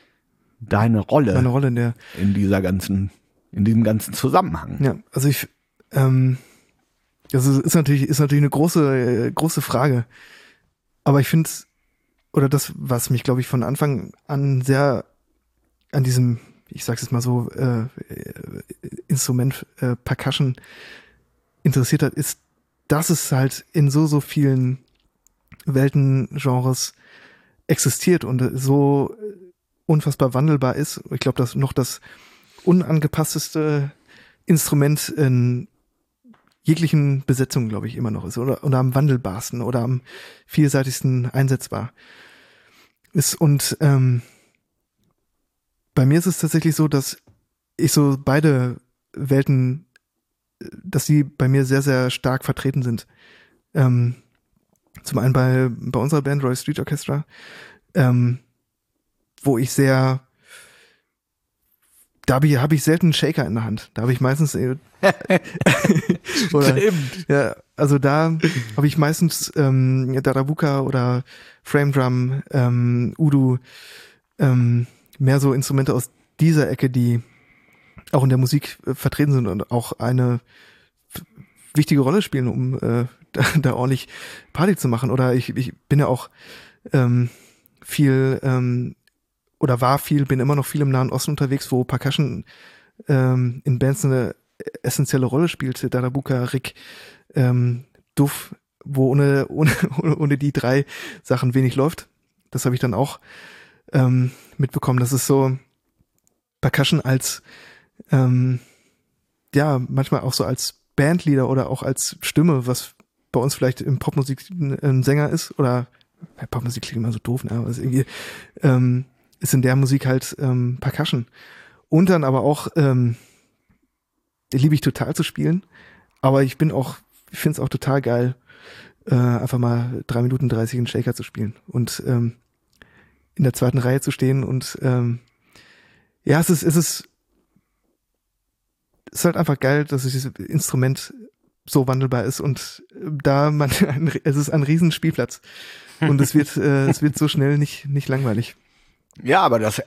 Rolle? Meine Rolle in diesem ganzen Zusammenhang. Ja, also das ist natürlich eine große Frage. Aber ich finde, oder das, was mich, glaube ich, von Anfang an sehr an diesem, ich sag's jetzt mal so, Instrument Percussion interessiert hat, ist, dass es halt in so vielen Weltengenres existiert und so unfassbar wandelbar ist. Ich glaube, dass noch das unangepassteste Instrument in jeglichen Besetzungen, glaube ich, immer noch ist oder am wandelbarsten oder am vielseitigsten einsetzbar ist. Und bei mir ist es tatsächlich so, dass ich so beide Welten, dass die bei mir sehr, sehr stark vertreten sind. Zum einen bei unserer Band Royal Street Orchestra, wo ich da habe ich selten einen Shaker in der Hand. Da habe ich meistens ja, also da habe ich meistens Darbuka oder Frame Drum, Udu, mehr so Instrumente aus dieser Ecke, die auch in der Musik vertreten sind und auch eine wichtige Rolle spielen, um da ordentlich Party zu machen. Oder ich bin ja auch bin immer noch viel im Nahen Osten unterwegs, wo Percussion in Bands eine essentielle Rolle spielt. Darbuka, Rick, Duff, wo ohne die drei Sachen wenig läuft. Das habe ich dann auch mitbekommen. Das ist so Percussion als manchmal auch so als Bandleader oder auch als Stimme, was bei uns vielleicht in Popmusik ein Sänger ist oder Popmusik klingt immer so doof, ne? Aber irgendwie ist in der Musik halt Percussion. Und dann aber auch liebe ich total zu spielen, aber ich finde es auch total geil, einfach mal 3 Minuten 30 einen Shaker zu spielen und in der zweiten Reihe zu stehen und es ist es ist halt einfach geil, dass dieses Instrument so wandelbar ist und es ist ein Riesenspielplatz und es wird so schnell nicht langweilig. Ja, aber das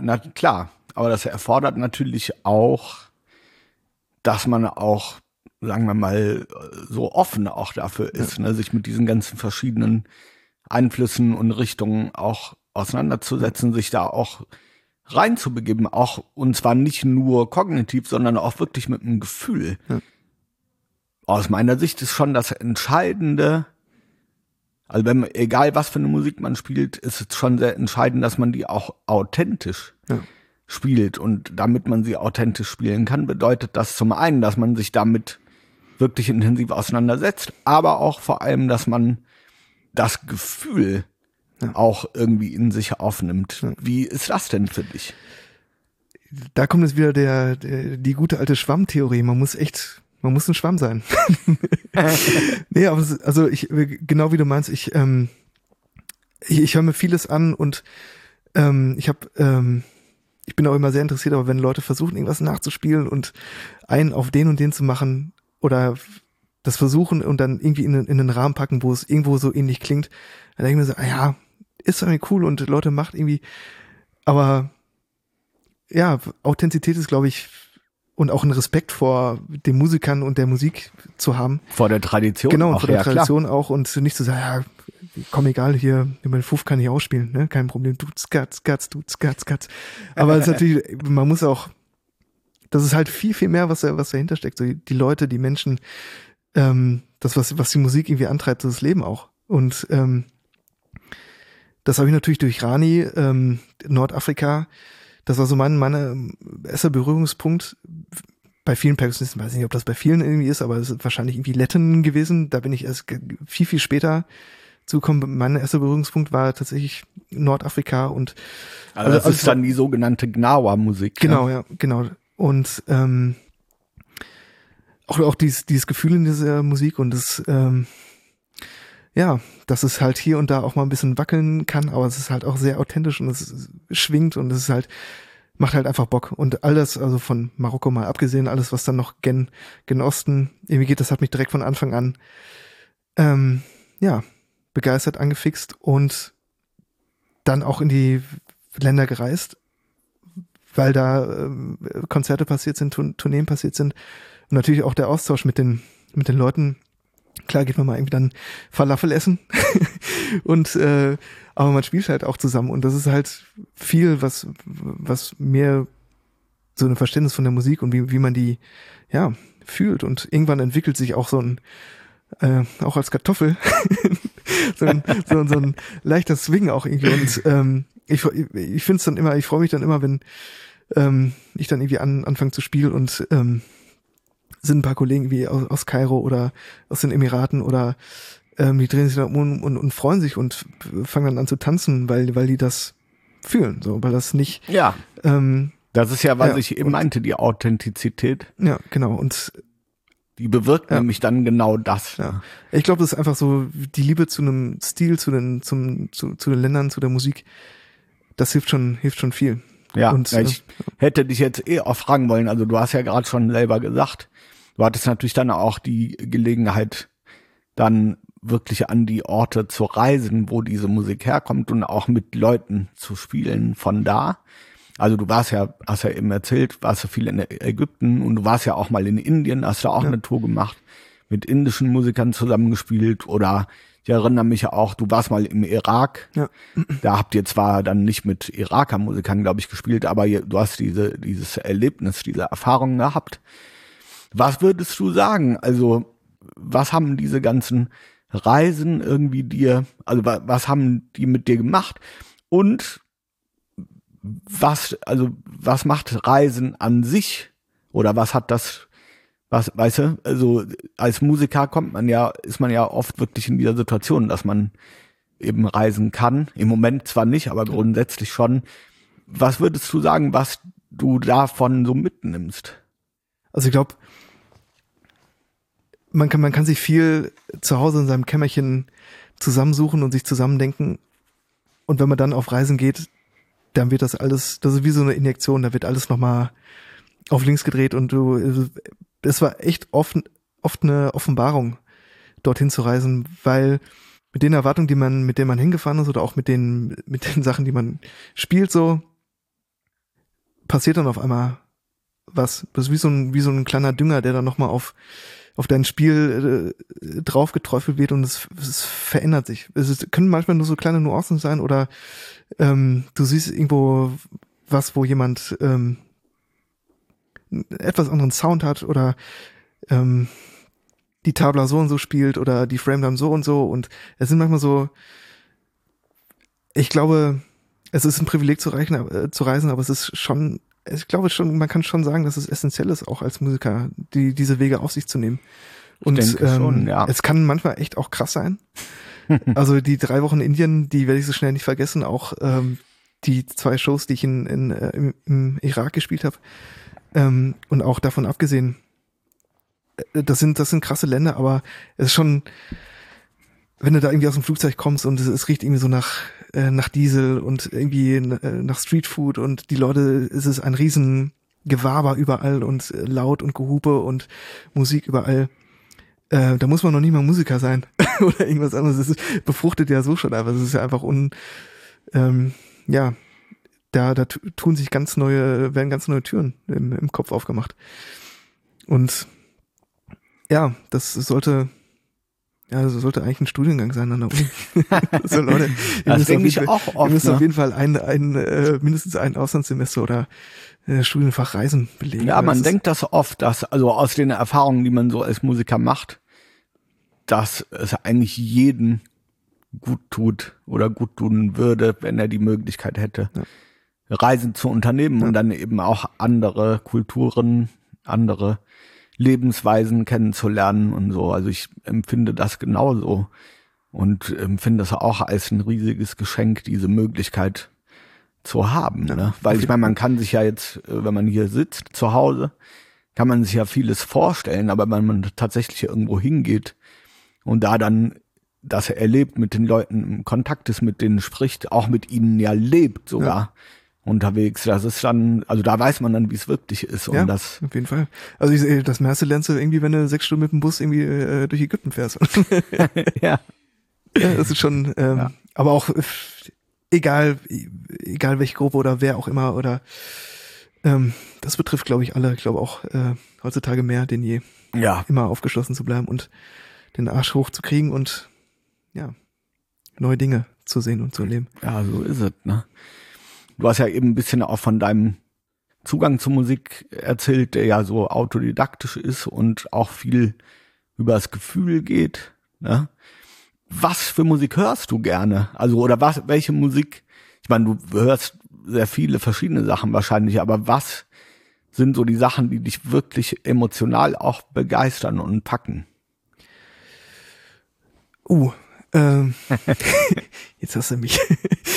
erfordert natürlich auch, dass man auch, sagen wir mal, so offen auch dafür ist, ne, sich mit diesen ganzen verschiedenen Einflüssen und Richtungen auch auseinanderzusetzen, sich da auch reinzubegeben, auch, und zwar nicht nur kognitiv, sondern auch wirklich mit einem Gefühl. Ja. Aus meiner Sicht ist schon das Entscheidende, also egal was für eine Musik man spielt, ist es schon sehr entscheidend, dass man die auch authentisch spielt. Und damit man sie authentisch spielen kann, bedeutet das zum einen, dass man sich damit wirklich intensiv auseinandersetzt, aber auch vor allem, dass man das Gefühl auch irgendwie in sich aufnimmt. Ja. Wie ist das denn für dich? Da kommt jetzt wieder die gute alte Schwammtheorie. Man muss ein Schwamm sein. Nee, aber also genau wie du meinst, ich höre mir vieles an und ich bin auch immer sehr interessiert, aber wenn Leute versuchen, irgendwas nachzuspielen und einen auf den und den zu machen oder das versuchen und dann irgendwie in einen Rahmen packen, wo es irgendwo so ähnlich klingt, dann denke ich mir so, ja, ist irgendwie cool und Leute macht irgendwie, aber ja, Authentizität ist, glaube ich, und auch ein Respekt vor den Musikern und der Musik zu haben. Vor der Tradition. Genau, und vor der Tradition auch und nicht zu sagen, ja, komm, egal, hier, mein Fuff kann ich ausspielen, ne, kein Problem, du skatz. Aber es ist natürlich, man muss auch, das ist halt viel, viel mehr, was dahinter steckt. So die Leute, die Menschen, das, was die Musik irgendwie antreibt, so das Leben auch. Und das habe ich natürlich durch Rani, Nordafrika, das war so mein erster Berührungspunkt. Bei vielen Perkussionisten, weiß nicht, ob das bei vielen irgendwie ist, aber es ist wahrscheinlich irgendwie Letten gewesen. Da bin ich erst viel, viel später zugekommen. Mein erster Berührungspunkt war tatsächlich Nordafrika und also das ist dann die sogenannte Gnawa-Musik. Genau, ja, genau. Und auch dieses Gefühl in dieser Musik und das dass es halt hier und da auch mal ein bisschen wackeln kann, aber es ist halt auch sehr authentisch und es schwingt und es ist halt, macht halt einfach Bock. Und all das, also von Marokko mal abgesehen, alles, was dann noch gen Osten irgendwie geht, das hat mich direkt von Anfang an, begeistert, angefixt und dann auch in die Länder gereist, weil da Konzerte passiert sind, Tourneen passiert sind und natürlich auch der Austausch mit den Leuten. Klar geht man mal irgendwie dann Falafel essen und aber man spielt halt auch zusammen und das ist halt viel, was mir so ein Verständnis von der Musik und wie man die fühlt und irgendwann entwickelt sich auch so ein auch als Kartoffel so ein leichter Swing auch irgendwie und ich finde es dann immer, ich freue mich dann immer, wenn ich dann irgendwie anfange zu spielen und sind ein paar Kollegen wie aus Kairo oder aus den Emiraten oder die drehen sich dann um und freuen sich und fangen dann an zu tanzen, weil die das fühlen, so, weil das nicht das ist ja, was ich eben meinte, die Authentizität. Ja, genau. Und die bewirkt nämlich dann genau das. Ja. Ich glaube, das ist einfach so die Liebe zu einem Stil, zu den Ländern, zu der Musik. Das hilft schon viel. Ja, und ich hätte dich jetzt auch fragen wollen, also du hast ja gerade schon selber gesagt, du hattest natürlich dann auch die Gelegenheit, dann wirklich an die Orte zu reisen, wo diese Musik herkommt und auch mit Leuten zu spielen von da. Also du hast ja eben erzählt, warst du viel in Ägypten und du warst ja auch mal in Indien, hast du auch eine Tour gemacht, mit indischen Musikern zusammengespielt oder ich erinnere mich ja auch, du warst mal im Irak. Ja. Da habt ihr zwar dann nicht mit Iraker-Musikern, glaube ich, gespielt, aber du hast dieses Erlebnis, diese Erfahrung gehabt. Was würdest du sagen? Also, was haben diese ganzen Reisen irgendwie was haben die mit dir gemacht? Und was macht Reisen an sich? Oder was hat das, weißt du, also als Musiker ist man ja oft wirklich in dieser Situation, dass man eben reisen kann. Im Moment zwar nicht, aber grundsätzlich schon. Was würdest du sagen, was du davon so mitnimmst? Also ich glaube, man kann sich viel zu Hause in seinem Kämmerchen zusammensuchen und sich zusammendenken. Und wenn man dann auf Reisen geht, dann wird das ist wie so eine Injektion, da wird alles nochmal auf links gedreht und es war echt oft eine Offenbarung, dorthin zu reisen, weil mit den Erwartungen, mit denen man hingefahren ist oder auch mit den Sachen, die man spielt, so passiert dann auf einmal was. Das ist wie so ein kleiner Dünger, der dann nochmal auf dein Spiel drauf geträufelt wird und es verändert sich. Es können manchmal nur so kleine Nuancen sein oder du siehst irgendwo was, wo jemand einen etwas anderen Sound hat oder die Tabla so und so spielt oder die Frame dann so und es sind manchmal so, ich glaube, es ist ein Privileg zu reisen, aber es ist schon, ich glaube schon, man kann schon sagen, dass es essentiell ist, auch als Musiker, diese Wege auf sich zu nehmen. Und ich denke schon, ja. Es kann manchmal echt auch krass sein. Also die 3 Wochen in Indien, die werde ich so schnell nicht vergessen, auch die 2 Shows, die ich im Irak gespielt habe. Und auch davon abgesehen, das sind krasse Länder, aber es ist schon, wenn du da irgendwie aus dem Flugzeug kommst und es riecht irgendwie so nach Diesel und irgendwie nach Streetfood und die Leute, es ist ein riesen Gewaber überall und laut und Gehupe und Musik überall. Da muss man noch nicht mal Musiker sein oder irgendwas anderes. Es befruchtet ja so schon einfach. Es ist ja einfach da werden ganz neue Türen im Kopf aufgemacht. Und ja, das sollte eigentlich ein Studiengang sein an der Uni. Also Leute, das denke ich auch oft. Ihr müsst auf jeden Fall mindestens ein Auslandssemester oder Studienfach Reisen belegen. Ja, man denkt das oft, also aus den Erfahrungen, die man so als Musiker macht, dass es eigentlich jeden gut tut oder gut tun würde, wenn er die Möglichkeit hätte, Reisen zu unternehmen und dann eben auch andere Kulturen, andere Lebensweisen kennenzulernen und so. Also ich empfinde das genauso und empfinde das auch als ein riesiges Geschenk, diese Möglichkeit zu haben. Ne? Weil ich meine, man kann sich ja jetzt, wenn man hier sitzt, zu Hause, kann man sich ja vieles vorstellen, aber wenn man tatsächlich irgendwo hingeht und da dann das erlebt, mit den Leuten im Kontakt ist, mit denen spricht, auch mit ihnen ja lebt sogar unterwegs, das ist dann, also da weiß man dann, wie es wirklich ist. Und das auf jeden Fall. Also ich sehe, das meiste lernst du irgendwie, wenn du 6 Stunden mit dem Bus irgendwie durch Ägypten fährst. Ja, das ist schon, aber auch egal welche Gruppe oder wer auch immer oder das betrifft, glaube ich, alle. Ich glaube auch heutzutage mehr denn je. Ja. Immer aufgeschlossen zu bleiben und den Arsch hochzukriegen und neue Dinge zu sehen und zu erleben. Ja, so ist es, ne? Du hast ja eben ein bisschen auch von deinem Zugang zur Musik erzählt, der ja so autodidaktisch ist und auch viel über das Gefühl geht, ne? Was für Musik hörst du gerne? Also, oder welche Musik? Ich meine, du hörst sehr viele verschiedene Sachen wahrscheinlich, aber was sind so die Sachen, die dich wirklich emotional auch begeistern und packen? Jetzt hast du mich.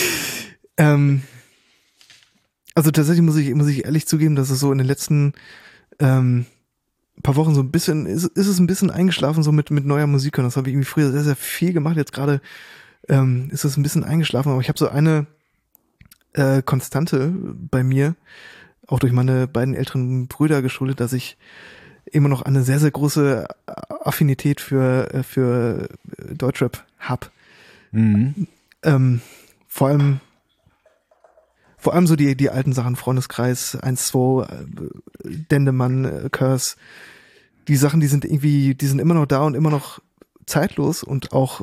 Also tatsächlich muss ich ehrlich zugeben, dass es so in den letzten paar Wochen so ein bisschen, ist es ein bisschen eingeschlafen, so mit neuer Musik. Und das habe ich irgendwie früher sehr, sehr viel gemacht. Jetzt gerade ist es ein bisschen eingeschlafen, aber ich habe so eine Konstante bei mir, auch durch meine beiden älteren Brüder geschuldet, dass ich immer noch eine sehr, sehr große Affinität für Deutschrap hab. Mhm. Vor allem so die alten Sachen, Freundeskreis, 1-2, Dendemann, Curse, die Sachen, die sind immer noch da und immer noch zeitlos und auch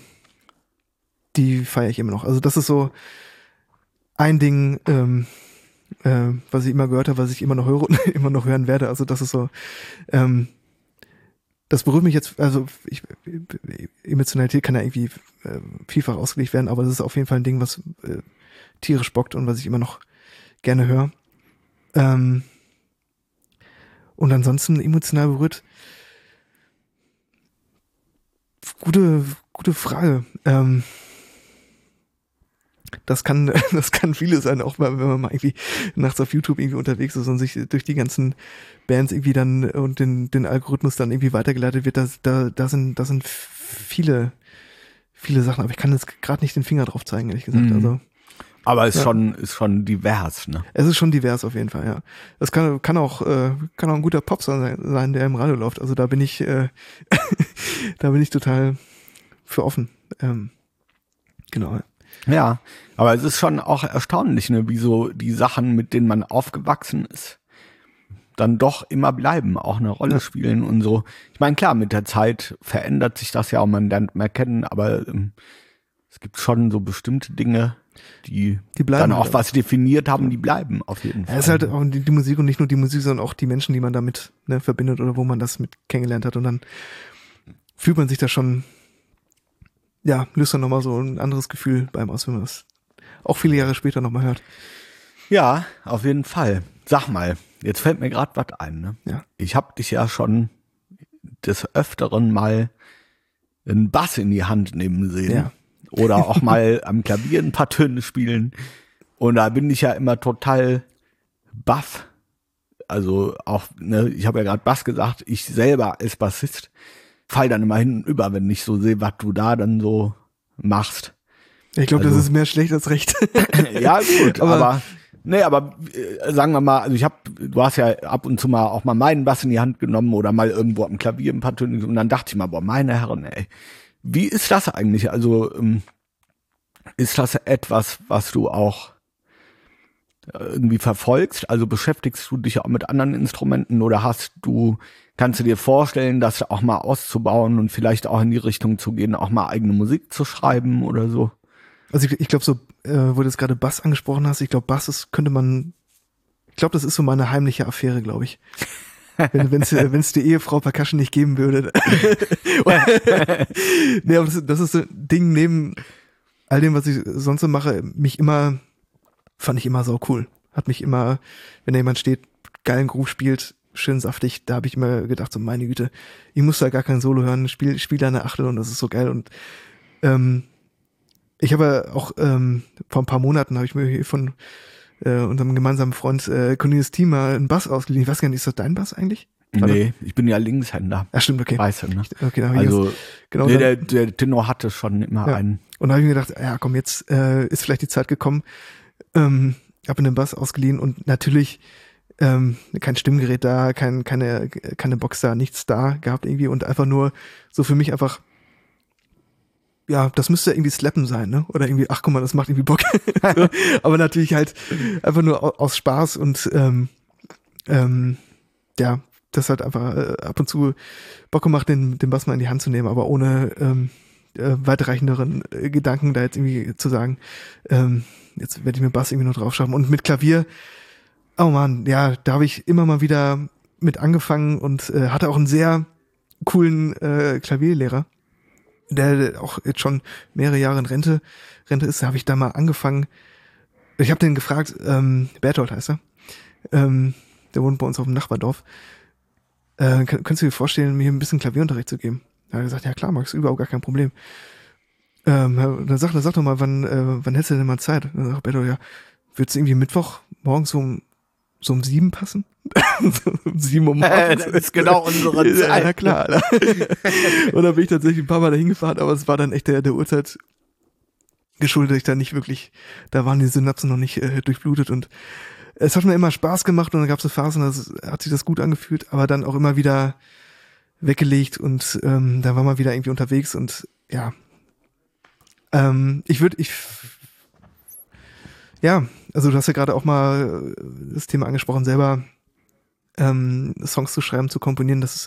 die feiere ich immer noch. Also das ist so ein Ding, was ich immer gehört habe, was ich immer noch höre und immer noch hören werde. Also das ist so, das berührt mich jetzt, also Emotionalität kann ja irgendwie vielfach ausgelegt werden, aber das ist auf jeden Fall ein Ding, was tierisch bockt und was ich immer noch gerne höre. Und ansonsten emotional berührt. Gute Frage. Das kann vieles sein, auch wenn man mal irgendwie nachts auf YouTube irgendwie unterwegs ist und sich durch die ganzen Bands irgendwie dann und den Algorithmus dann irgendwie weitergeleitet wird. Da sind viele Sachen, aber ich kann jetzt gerade nicht den Finger drauf zeigen, ehrlich gesagt. Also Aber ist schon divers, ne? Es ist schon divers auf jeden Fall, ja. Es kann auch ein guter Popsong sein, der im Radio läuft. Also da bin ich da bin ich total für offen. Genau. Ja, aber es ist schon auch erstaunlich, ne, wie so die Sachen, mit denen man aufgewachsen ist, dann doch immer bleiben, auch eine Rolle spielen und so. Ich meine, klar, mit der Zeit verändert sich das ja und man lernt mehr kennen, aber es gibt schon so bestimmte Dinge, die bleiben dann auch halt was definiert haben, die bleiben auf jeden Fall. Es ist halt auch die Musik und nicht nur die Musik, sondern auch die Menschen, die man damit verbindet oder wo man das mit kennengelernt hat und dann fühlt man sich da schon, ja, löst dann nochmal so ein anderes Gefühl beim aus, wenn man das auch viele Jahre später nochmal hört. Ja, auf jeden Fall. Sag mal, jetzt fällt mir gerade was ein, ne? Ja. Ich habe dich ja schon des Öfteren mal einen Bass in die Hand nehmen sehen. Ja. Oder auch mal am Klavier ein paar Töne spielen. Und da bin ich ja immer total baff. Also auch, ne, ich habe ja gerade Bass gesagt, ich selber als Bassist fall dann immer hinten über, wenn ich so sehe, was du da dann so machst. Ich glaube, das ist mehr schlecht als recht. Ja, gut, aber sagen wir mal, also du hast ja ab und zu mal auch mal meinen Bass in die Hand genommen oder mal irgendwo am Klavier ein paar Töne und dann dachte ich mal, boah, meine Herren, ey, wie ist das eigentlich? Also ist das etwas, was du auch irgendwie verfolgst? Also beschäftigst du dich auch mit anderen Instrumenten oder kannst du dir vorstellen, das auch mal auszubauen und vielleicht auch in die Richtung zu gehen, auch mal eigene Musik zu schreiben oder so? Also ich glaube so, wo du jetzt gerade Bass angesprochen hast, ich glaube Bass das ist so meine heimliche Affäre, glaube ich. Wenn es die Ehefrau Percussion nicht geben würde. Nee, aber das ist so ein Ding neben all dem, was ich sonst so mache, fand ich immer so cool. Hat mich immer, wenn da jemand steht, geilen Groove spielt, schön saftig, da habe ich immer gedacht, so meine Güte, ich muss da gar kein Solo hören, spiel da eine Achtel und das ist so geil. Und ich habe auch vor ein paar Monaten habe ich mir hier von unserem gemeinsamen Freund Cornelius Thiemer einen Bass ausgeliehen. Ich weiß gar nicht, ist das dein Bass eigentlich? Nee, ich bin ja Linkshänder. Ja, stimmt, okay. Weißt du, ne? Okay, also, genau, der Tenor hatte schon immer einen. Und da habe ich mir gedacht, ja komm, jetzt ist vielleicht die Zeit gekommen. Habe mir den Bass ausgeliehen und natürlich kein Stimmgerät da, keine Box da, nichts da gehabt irgendwie und einfach nur so für mich einfach, ja, das müsste irgendwie Slappen sein, ne? Oder irgendwie, ach guck mal, das macht irgendwie Bock. So, aber natürlich halt einfach nur aus Spaß und ja, das hat einfach ab und zu Bock gemacht, den Bass mal in die Hand zu nehmen, aber ohne weitreichenderen Gedanken da jetzt irgendwie zu sagen, jetzt werde ich mir Bass irgendwie noch drauf schaffen. Und mit Klavier, oh man, ja, da habe ich immer mal wieder mit angefangen und hatte auch einen sehr coolen Klavierlehrer, der auch jetzt schon mehrere Jahre in Rente ist. Da habe ich da mal angefangen. Ich habe den gefragt, Berthold heißt er, der wohnt bei uns auf dem Nachbardorf. Könntest du dir vorstellen, mir ein bisschen Klavierunterricht zu geben? Da hat er gesagt, ja klar, Max, überhaupt gar kein Problem. Dann sag doch mal, wann hättest du denn mal Zeit? Dann sagt Berthold, ja, würdest du irgendwie Mittwoch morgens so um 7 passen? Um 7 Uhr morgens. Das ist genau unsere Zeit. Ja, klar. Und dann bin ich tatsächlich ein paar Mal dahin gefahren, aber es war dann echt der Uhrzeit geschuldet, ich da nicht wirklich, da waren die Synapsen noch nicht durchblutet und es hat mir immer Spaß gemacht und dann gab es Phasen, da hat sich das gut angefühlt, aber dann auch immer wieder weggelegt und da war man wieder irgendwie unterwegs und ja, also du hast ja gerade auch mal das Thema angesprochen, selber Songs zu schreiben, zu komponieren, das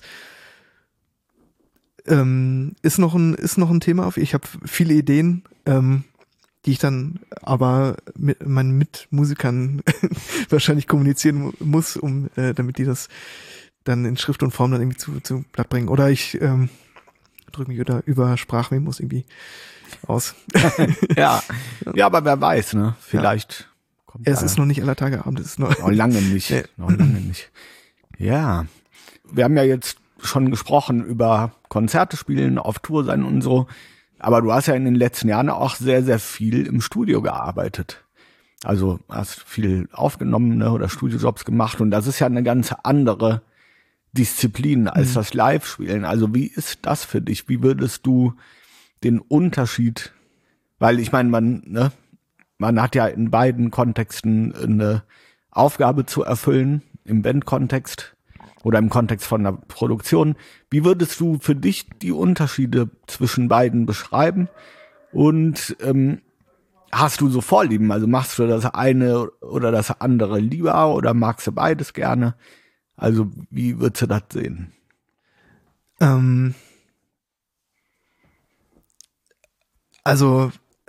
ist noch ein Thema. Ich habe viele Ideen, die ich dann aber mit meinen Mitmusikern wahrscheinlich kommunizieren muss, damit die das dann in Schrift und Form dann irgendwie zu Blatt bringen. Oder ich drücke mich über Sprachmemos irgendwie aus. Ja, aber wer weiß, ne? Vielleicht kommt es ist noch nicht aller Tage Abend, es ist noch lange nicht. Nee. Noch lange nicht. Ja, wir haben ja jetzt schon gesprochen über Konzerte spielen, auf Tour sein und so. Aber du hast ja in den letzten Jahren auch sehr, sehr viel im Studio gearbeitet. Also hast viel aufgenommen, ne, oder Studiojobs gemacht. Und das ist ja eine ganz andere Disziplin als das Live-Spielen. Also wie ist das für dich? Wie würdest du den Unterschied, weil ich meine, man hat ja in beiden Kontexten eine Aufgabe zu erfüllen, im Bandkontext oder im Kontext von der Produktion. Wie würdest du für dich die Unterschiede zwischen beiden beschreiben? Und hast du so Vorlieben? Also machst du das eine oder das andere lieber oder magst du beides gerne? Also wie würdest du das sehen? Also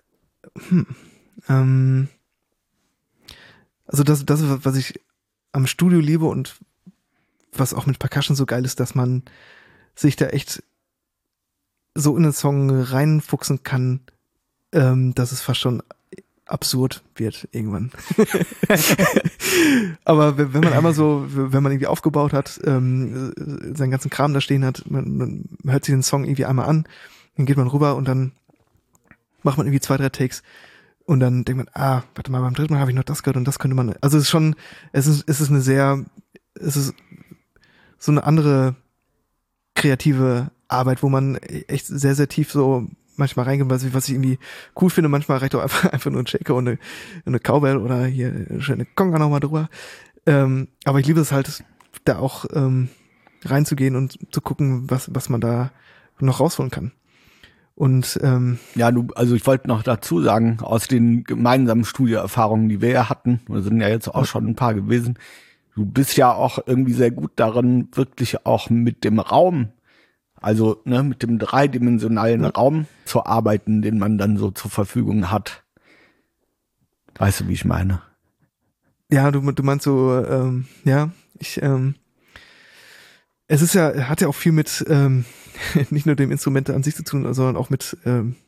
das, was ich am Studio liebe und was auch mit Percussion so geil ist, dass man sich da echt so in den Song reinfuchsen kann, dass es fast schon absurd wird irgendwann. Aber wenn man einmal so, wenn man irgendwie aufgebaut hat, seinen ganzen Kram da stehen hat, man hört sich den Song irgendwie einmal an, dann geht man rüber und dann macht man irgendwie 2, 3 Takes und dann denkt man, warte mal, beim dritten Mal habe ich noch das gehört und das könnte man, also es ist so eine andere kreative Arbeit, wo man echt sehr, sehr tief so manchmal reingeht, was ich irgendwie cool finde, manchmal reicht auch einfach nur ein Shaker und eine Cowbell oder hier eine Conga nochmal drüber. Aber ich liebe es halt, da auch reinzugehen und zu gucken, was man da noch rausholen kann. Und also ich wollte noch dazu sagen, aus den gemeinsamen Studioerfahrungen, die wir ja hatten, wir sind ja jetzt auch schon ein paar gewesen, du bist ja auch irgendwie sehr gut darin, wirklich auch mit dem Raum, also mit dem dreidimensionalen Raum zu arbeiten, den man dann so zur Verfügung hat. Weißt du, wie ich meine? Ja, du meinst so, es ist ja, hat ja auch viel mit nicht nur dem Instrument an sich zu tun, sondern auch mit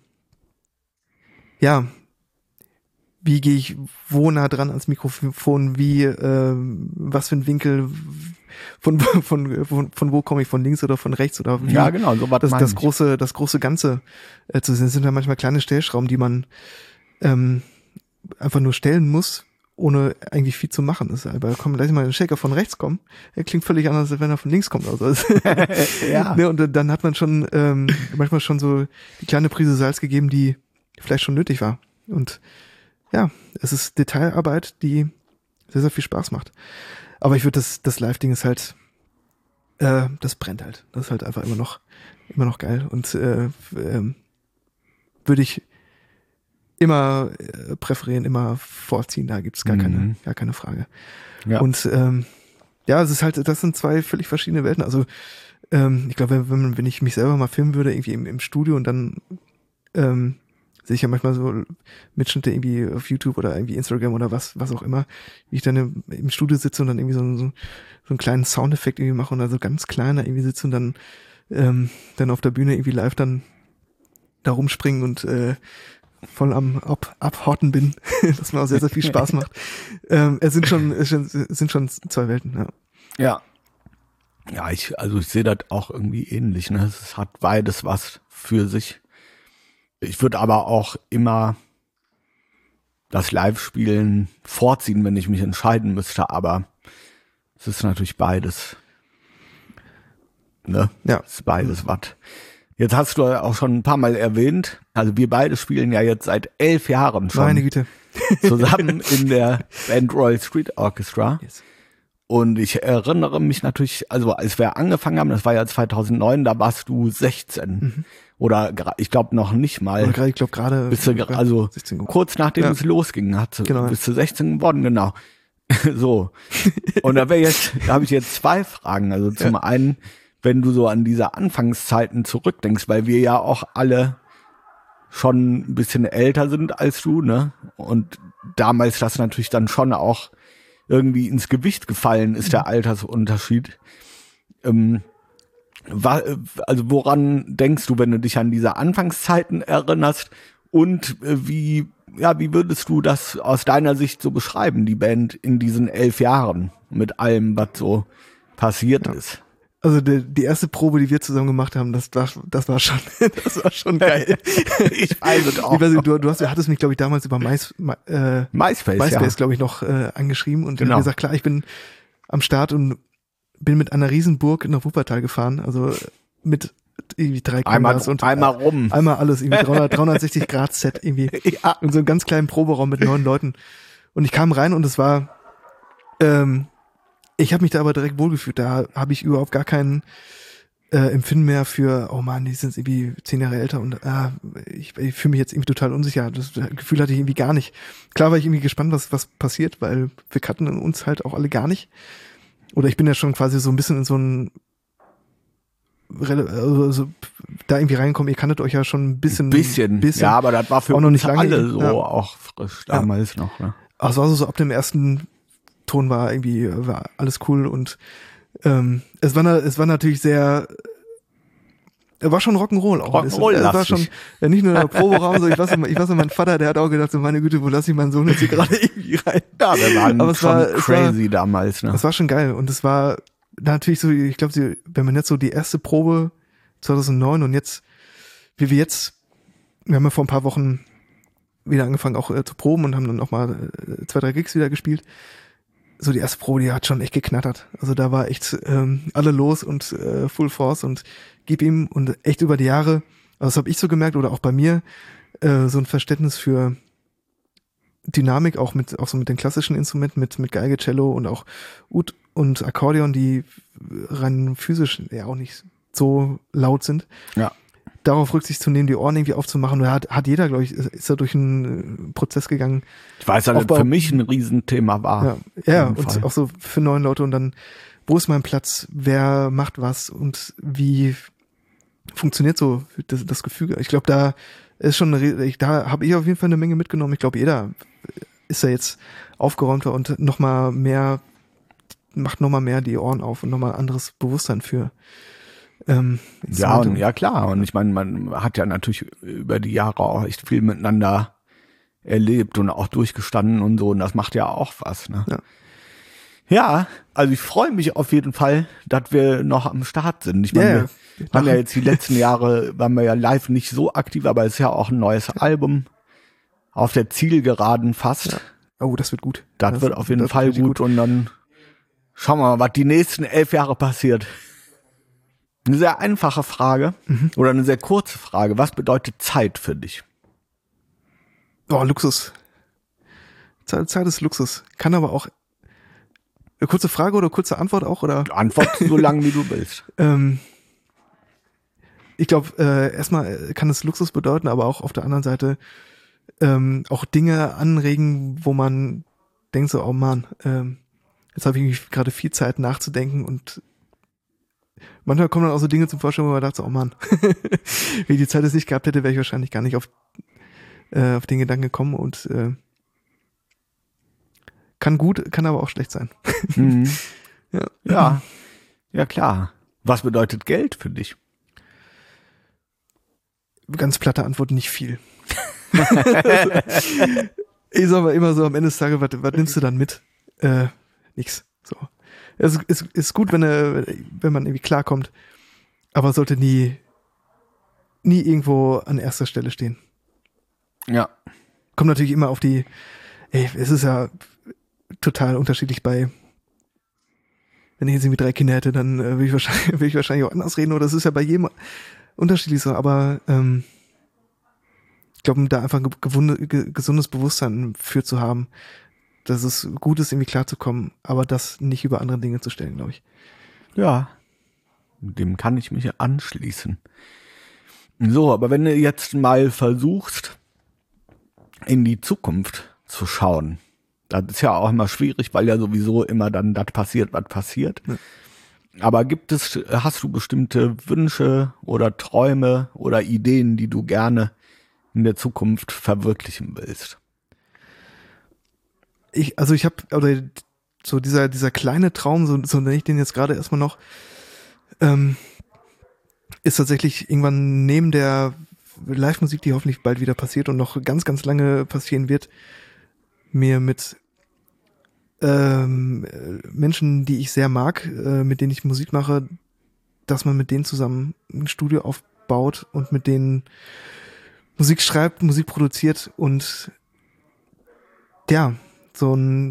wie gehe ich wo nah dran ans Mikrofon, was für ein Winkel, von wo komme ich, von links oder von rechts oder wie, ja, genau, so was das große Ganze zu sehen. Es sind ja manchmal kleine Stellschrauben, die man einfach nur stellen muss, ohne eigentlich viel zu machen. Aber lass mal einen Shaker von rechts kommen, er klingt völlig anders, als wenn er von links kommt. Also ja. Ne, und dann hat man schon manchmal schon so die kleine Prise Salz gegeben, die vielleicht schon nötig war. Und ja, es ist Detailarbeit, die sehr, sehr viel Spaß macht. Aber ich würde das Live-Ding ist halt, das brennt halt. Das ist halt einfach immer noch geil. Und würde ich immer präferieren, immer vorziehen. Da gibt's gar keine Frage. Ja. Und es ist halt, das sind 2 völlig verschiedene Welten. Also ich glaube, wenn ich mich selber mal filmen würde, irgendwie im Studio und dann sehe ich ja manchmal so Mitschnitte irgendwie auf YouTube oder irgendwie Instagram oder was auch immer, wie ich dann im Studio sitze und dann irgendwie so einen kleinen Soundeffekt irgendwie mache und dann so ganz klein da irgendwie sitze und dann auf der Bühne irgendwie live dann da rumspringen und voll am Abhorten bin, das mir auch sehr, sehr viel Spaß macht. Es sind schon 2 Welten, ja. Ja. Ja, ich sehe das auch irgendwie ähnlich, ne? Es hat beides was für sich. Ich würde aber auch immer das Live-Spielen vorziehen, wenn ich mich entscheiden müsste, aber es ist natürlich beides. Ne? Ja. Es ist beides was. Jetzt hast du auch schon ein paar Mal erwähnt, also wir beide spielen ja jetzt seit 11 Jahren schon. Meine Güte. Zusammen in der Band Royal Street Orchestra. Yes. Und ich erinnere mich natürlich, also als wir angefangen haben, das war ja 2009, da warst du 16. Mhm. Oder ich glaube noch nicht mal. Ich glaube gerade. Also kurz nachdem es losging, bist du 16 geworden, genau. So. Und da habe ich jetzt 2 Fragen. Also zum einen, wenn du so an diese Anfangszeiten zurückdenkst, weil wir ja auch alle schon ein bisschen älter sind als du, ne? Und damals das natürlich dann schon auch irgendwie ins Gewicht gefallen ist, der Altersunterschied. Also woran denkst du, wenn du dich an diese Anfangszeiten erinnerst? Und wie würdest du das aus deiner Sicht so beschreiben, die Band in diesen 11 Jahren mit allem, was so passiert ist? Also die erste Probe, die wir zusammen gemacht haben, das war schon geil. Ich weiß es auch. Du hattest mich, glaube ich, damals über MySpace, glaube ich, noch angeschrieben und dann gesagt, klar, ich bin am Start und bin mit einer Riesenburg nach Wuppertal gefahren, also mit irgendwie 3 Einmal, Kameras und einmal rum. einmal alles, irgendwie 360 Grad Set irgendwie. Ja. In so einem ganz kleinen Proberaum mit 9 Leuten. Und ich kam rein und es war, ich habe mich da aber direkt wohlgefühlt. Da habe ich überhaupt gar keinen Empfinden mehr für, oh Mann, die sind irgendwie 10 Jahre älter und ich fühle mich jetzt irgendwie total unsicher. Das Gefühl hatte ich irgendwie gar nicht. Klar war ich irgendwie gespannt, was passiert, weil wir kannten uns halt auch alle gar nicht. Oder ich bin ja schon quasi so ein bisschen in so ein also da irgendwie reinkommen, ihr kanntet euch ja schon ein bisschen. Ja, aber das war für auch noch nicht lange, alle so ja. auch frisch damals noch. Ne? Aber es war so ab dem ersten Ton war alles cool und es war natürlich sehr, er war schon Rock'n'Roll auch. Rock'n'Roll war schon nicht nur der Proberaum, so ich weiß, mein Vater, der hat auch gedacht, so meine Güte, wo lasse ich meinen Sohn jetzt hier gerade irgendwie rein? Ja, wir waren aber schon crazy damals. Ne? Es war schon geil und es war natürlich so, ich glaube, wenn man jetzt so die erste Probe 2009 und jetzt, wir haben ja vor ein paar Wochen wieder angefangen auch zu proben und haben dann auch mal 2, 3 Gigs wieder gespielt. So die erste Probe, die hat schon echt geknattert. Also da war echt alle los und Full Force und gib ihm und echt über die Jahre, also das habe ich so gemerkt oder auch bei mir, so ein Verständnis für Dynamik, auch so mit den klassischen Instrumenten, mit Geige, Cello und auch Ud und Akkordeon, die rein physisch ja auch nicht so laut sind. Ja. Darauf Rücksicht zu nehmen, die Ohren irgendwie aufzumachen. Da hat jeder, glaube ich, ist da durch einen Prozess gegangen. Ich weiß, dass das für mich ein Riesenthema war. Ja, und auch so für 9 Leute und dann, wo ist mein Platz, wer macht was und wie funktioniert so das Gefüge. Ich glaube, da ist schon, da habe ich auf jeden Fall eine Menge mitgenommen. Ich glaube, jeder ist da jetzt aufgeräumter und macht nochmal mehr die Ohren auf und nochmal ein anderes Bewusstsein für ja, klar. Und ich meine, man hat ja natürlich über die Jahre auch echt viel miteinander erlebt und auch durchgestanden und so. Und das macht ja auch was. Ne? Ja, also ich freue mich auf jeden Fall, dass wir noch am Start sind. Ich meine, wir haben ja jetzt die letzten Jahre, waren wir ja live nicht so aktiv, aber es ist ja auch ein neues Album. Auf der Zielgeraden fast. Ja. Oh, das wird gut. Das wird auf jeden Fall gut. Und dann schauen wir mal, was die nächsten 11 Jahre passiert. Eine sehr einfache Frage oder eine sehr kurze Frage. Was bedeutet Zeit für dich? Oh, Luxus. Zeit ist Luxus. Kann aber auch eine kurze Frage oder kurze Antwort auch? Oder? Antwort so lang, wie du willst. Ich glaube, erstmal kann es Luxus bedeuten, aber auch auf der anderen Seite auch Dinge anregen, wo man denkt so, oh Mann, jetzt habe ich gerade viel Zeit nachzudenken und manchmal kommen dann auch so Dinge zum Vorstellen, wo man dachte, oh Mann, wenn ich die Zeit es nicht gehabt hätte, wäre ich wahrscheinlich gar nicht auf den Gedanken gekommen und kann gut, kann aber auch schlecht sein. Mhm. Ja, klar. Was bedeutet Geld für dich? Ganz platte Antwort, nicht viel. Ich sag mal immer so am Ende des Tages, was nimmst du dann mit? Nix. So. Es ist gut, wenn man irgendwie klarkommt, aber sollte nie irgendwo an erster Stelle stehen. Ja. Kommt natürlich immer auf es ist ja total unterschiedlich wenn ich jetzt irgendwie 3 Kinder hätte, dann will ich wahrscheinlich auch anders reden, oder das ist ja bei jedem unterschiedlich so, aber ich glaube, da einfach ein gesundes Bewusstsein für zu haben, dass es gut ist, irgendwie klarzukommen, aber das nicht über andere Dinge zu stellen, glaube ich. Ja, dem kann ich mich anschließen. So, aber wenn du jetzt mal versuchst, in die Zukunft zu schauen, das ist ja auch immer schwierig, weil ja sowieso immer dann das passiert, was passiert. Ja. Aber hast du bestimmte Wünsche oder Träume oder Ideen, die du gerne in der Zukunft verwirklichen willst? Ich habe so dieser kleine Traum, so nenne ich den jetzt gerade erstmal noch, ist tatsächlich irgendwann neben der Live-Musik, die hoffentlich bald wieder passiert und noch ganz, ganz lange passieren wird, mir mit Menschen, die ich sehr mag, mit denen ich Musik mache, dass man mit denen zusammen ein Studio aufbaut und mit denen Musik schreibt, Musik produziert und ja, so eine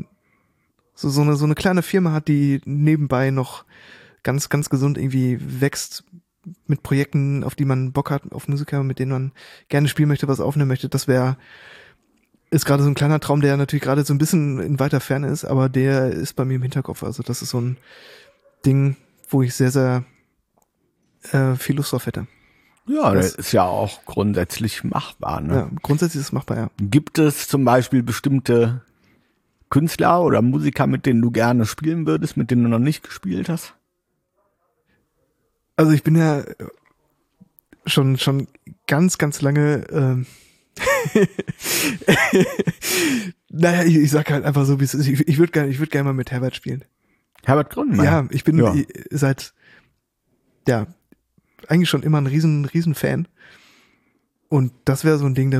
kleine Firma hat, die nebenbei noch ganz, ganz gesund irgendwie wächst mit Projekten, auf die man Bock hat, auf Musiker, mit denen man gerne spielen möchte, was aufnehmen möchte, ist gerade so ein kleiner Traum, der natürlich gerade so ein bisschen in weiter Ferne ist, aber der ist bei mir im Hinterkopf. Also das ist so ein Ding, wo ich sehr, sehr viel Lust drauf hätte. Ja, das ist ja auch grundsätzlich machbar. Ne? Ja, grundsätzlich ist es machbar, ja. Gibt es zum Beispiel bestimmte Künstler oder Musiker, mit denen du gerne spielen würdest, mit denen du noch nicht gespielt hast? Also ich bin ja schon ganz, ganz lange naja, ich sag halt einfach so, wie es ist. Ich würde gerne mal mit Herbert spielen. Herbert Grönemeyer? Ja, ich bin seit eigentlich schon immer ein riesen Fan. Und das wäre so ein Ding,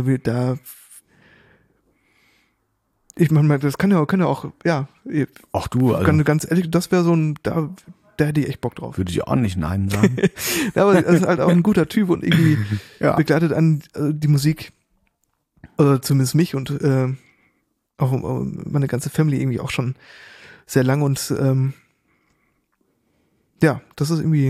ich meine, das kann ja auch, ja. Ach du, also. Ganz ehrlich, das wäre so ein, da hätte ich echt Bock drauf. Würde ich auch nicht Nein sagen. Ja, aber er ist halt auch ein guter Typ und irgendwie begleitet an die Musik, oder zumindest mich und auch meine ganze Family irgendwie auch schon sehr lang und ja, das ist irgendwie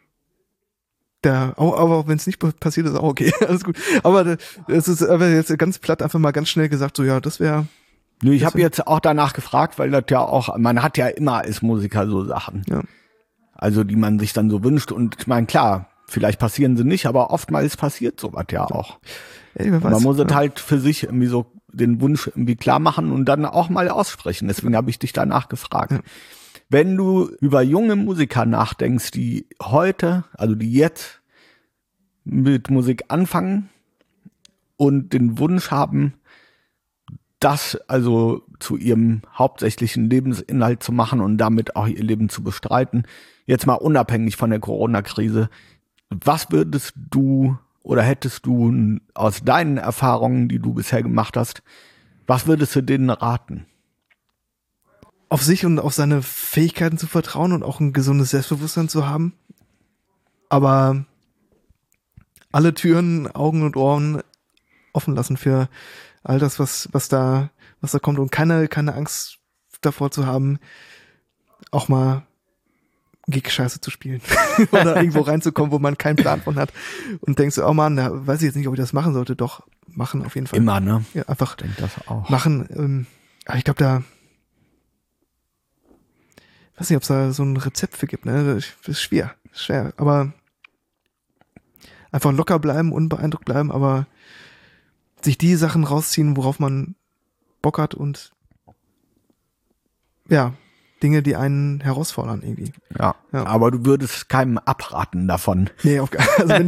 aber wenn es nicht passiert, ist auch okay, alles gut. Aber es ist aber jetzt ganz platt einfach mal ganz schnell gesagt, so ja, das wäre. Nö, ich habe jetzt auch danach gefragt, weil das ja auch, man hat ja immer als Musiker so Sachen. Ja. Also die man sich dann so wünscht und ich meine, klar, vielleicht passieren sie nicht, aber oftmals passiert sowas ja auch. Ey, wer weiß, man muss es halt für sich irgendwie so den Wunsch irgendwie klar machen und dann auch mal aussprechen. Deswegen habe ich dich danach gefragt. Ja. Wenn du über junge Musiker nachdenkst, die jetzt mit Musik anfangen und den Wunsch haben, das also zu ihrem hauptsächlichen Lebensinhalt zu machen und damit auch ihr Leben zu bestreiten, jetzt mal unabhängig von der Corona-Krise, was würdest du oder hättest du aus deinen Erfahrungen, die du bisher gemacht hast, was würdest du denen raten? Auf sich und auf seine Fähigkeiten zu vertrauen und auch ein gesundes Selbstbewusstsein zu haben. Aber alle Türen, Augen und Ohren offen lassen für all das, was da kommt und keine Angst davor zu haben, auch mal Gig-Scheiße zu spielen oder irgendwo reinzukommen, wo man keinen Plan von hat und denkst du, oh Mann, da weiß ich jetzt nicht, ob ich das machen sollte. Doch, machen auf jeden Fall. Immer, ne? Ja, einfach ich denke das auch. Machen. Aber ich glaube, weiß nicht, ob es da so ein Rezept für gibt, ne? Das ist schwer, aber einfach locker bleiben, unbeeindruckt bleiben, aber sich die Sachen rausziehen, worauf man Bock hat und ja, Dinge, die einen herausfordern irgendwie. Ja. Aber du würdest keinem abraten davon. Nee, also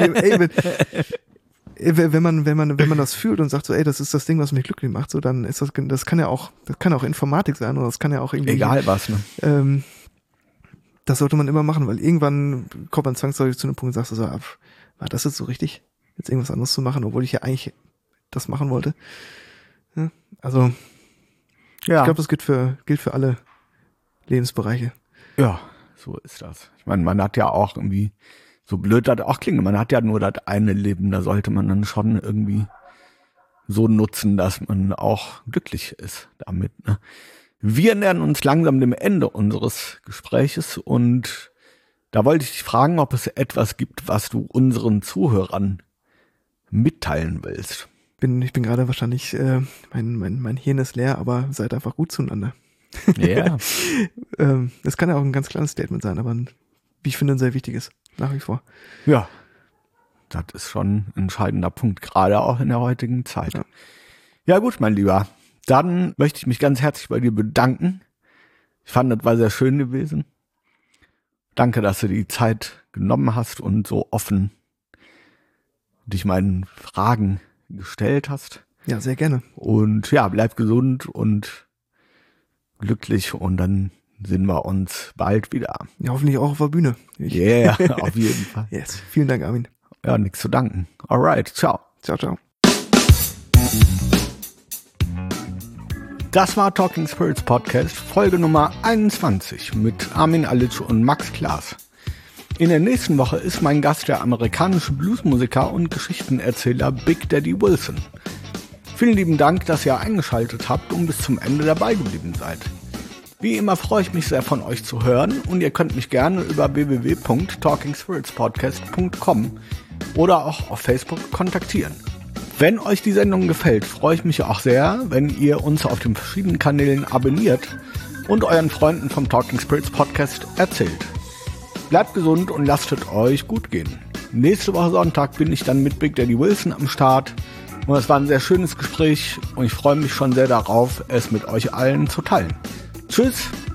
wenn man das fühlt und sagt so, ey, das ist das Ding, was mich glücklich macht, so dann ist das kann auch Informatik sein oder das kann ja auch irgendwie egal was, ne? Das sollte man immer machen, weil irgendwann kommt man zwangsläufig zu einem Punkt und sagst du so, war das jetzt so richtig, jetzt irgendwas anderes zu machen, obwohl ich ja eigentlich das machen wollte. Ja, also ich glaube, das gilt für alle Lebensbereiche. Ja, so ist das. Ich meine, man hat ja auch irgendwie, so blöd das auch klingt, man hat ja nur das eine Leben, da sollte man dann schon irgendwie so nutzen, dass man auch glücklich ist damit. Ne? Wir nähern uns langsam dem Ende unseres Gespräches und da wollte ich dich fragen, ob es etwas gibt, was du unseren Zuhörern mitteilen willst. Ich bin gerade wahrscheinlich, mein Hirn ist leer, aber seid einfach gut zueinander. Ja. Das kann ja auch ein ganz kleines Statement sein, aber wie ich finde, ein sehr wichtiges, nach wie vor. Ja, das ist schon ein entscheidender Punkt, gerade auch in der heutigen Zeit. Ja gut, mein Lieber, dann möchte ich mich ganz herzlich bei dir bedanken. Ich fand, das war sehr schön gewesen. Danke, dass du die Zeit genommen hast und so offen dich meinen Fragen gestellt hast. Ja, sehr gerne. Und ja, bleib gesund und glücklich und dann sehen wir uns bald wieder. Ja, hoffentlich auch auf der Bühne. Ja, auf jeden Fall. Yes. Vielen Dank, Armin. Ja, nichts zu danken. Alright, ciao. Ciao, ciao. Das war Talking Spirits Podcast, Folge Nummer 21 mit Armin Alic und Max Klaas. In der nächsten Woche ist mein Gast der amerikanische Bluesmusiker und Geschichtenerzähler Big Daddy Wilson. Vielen lieben Dank, dass ihr eingeschaltet habt und bis zum Ende dabei geblieben seid. Wie immer freue ich mich sehr von euch zu hören und ihr könnt mich gerne über www.talkingspiritspodcast.com oder auch auf Facebook kontaktieren. Wenn euch die Sendung gefällt, freue ich mich auch sehr, wenn ihr uns auf den verschiedenen Kanälen abonniert und euren Freunden vom Talking Spirits Podcast erzählt. Bleibt gesund und lasst es euch gut gehen. Nächste Woche Sonntag bin ich dann mit Big Daddy Wilson am Start und es war ein sehr schönes Gespräch und ich freue mich schon sehr darauf, es mit euch allen zu teilen. Tschüss!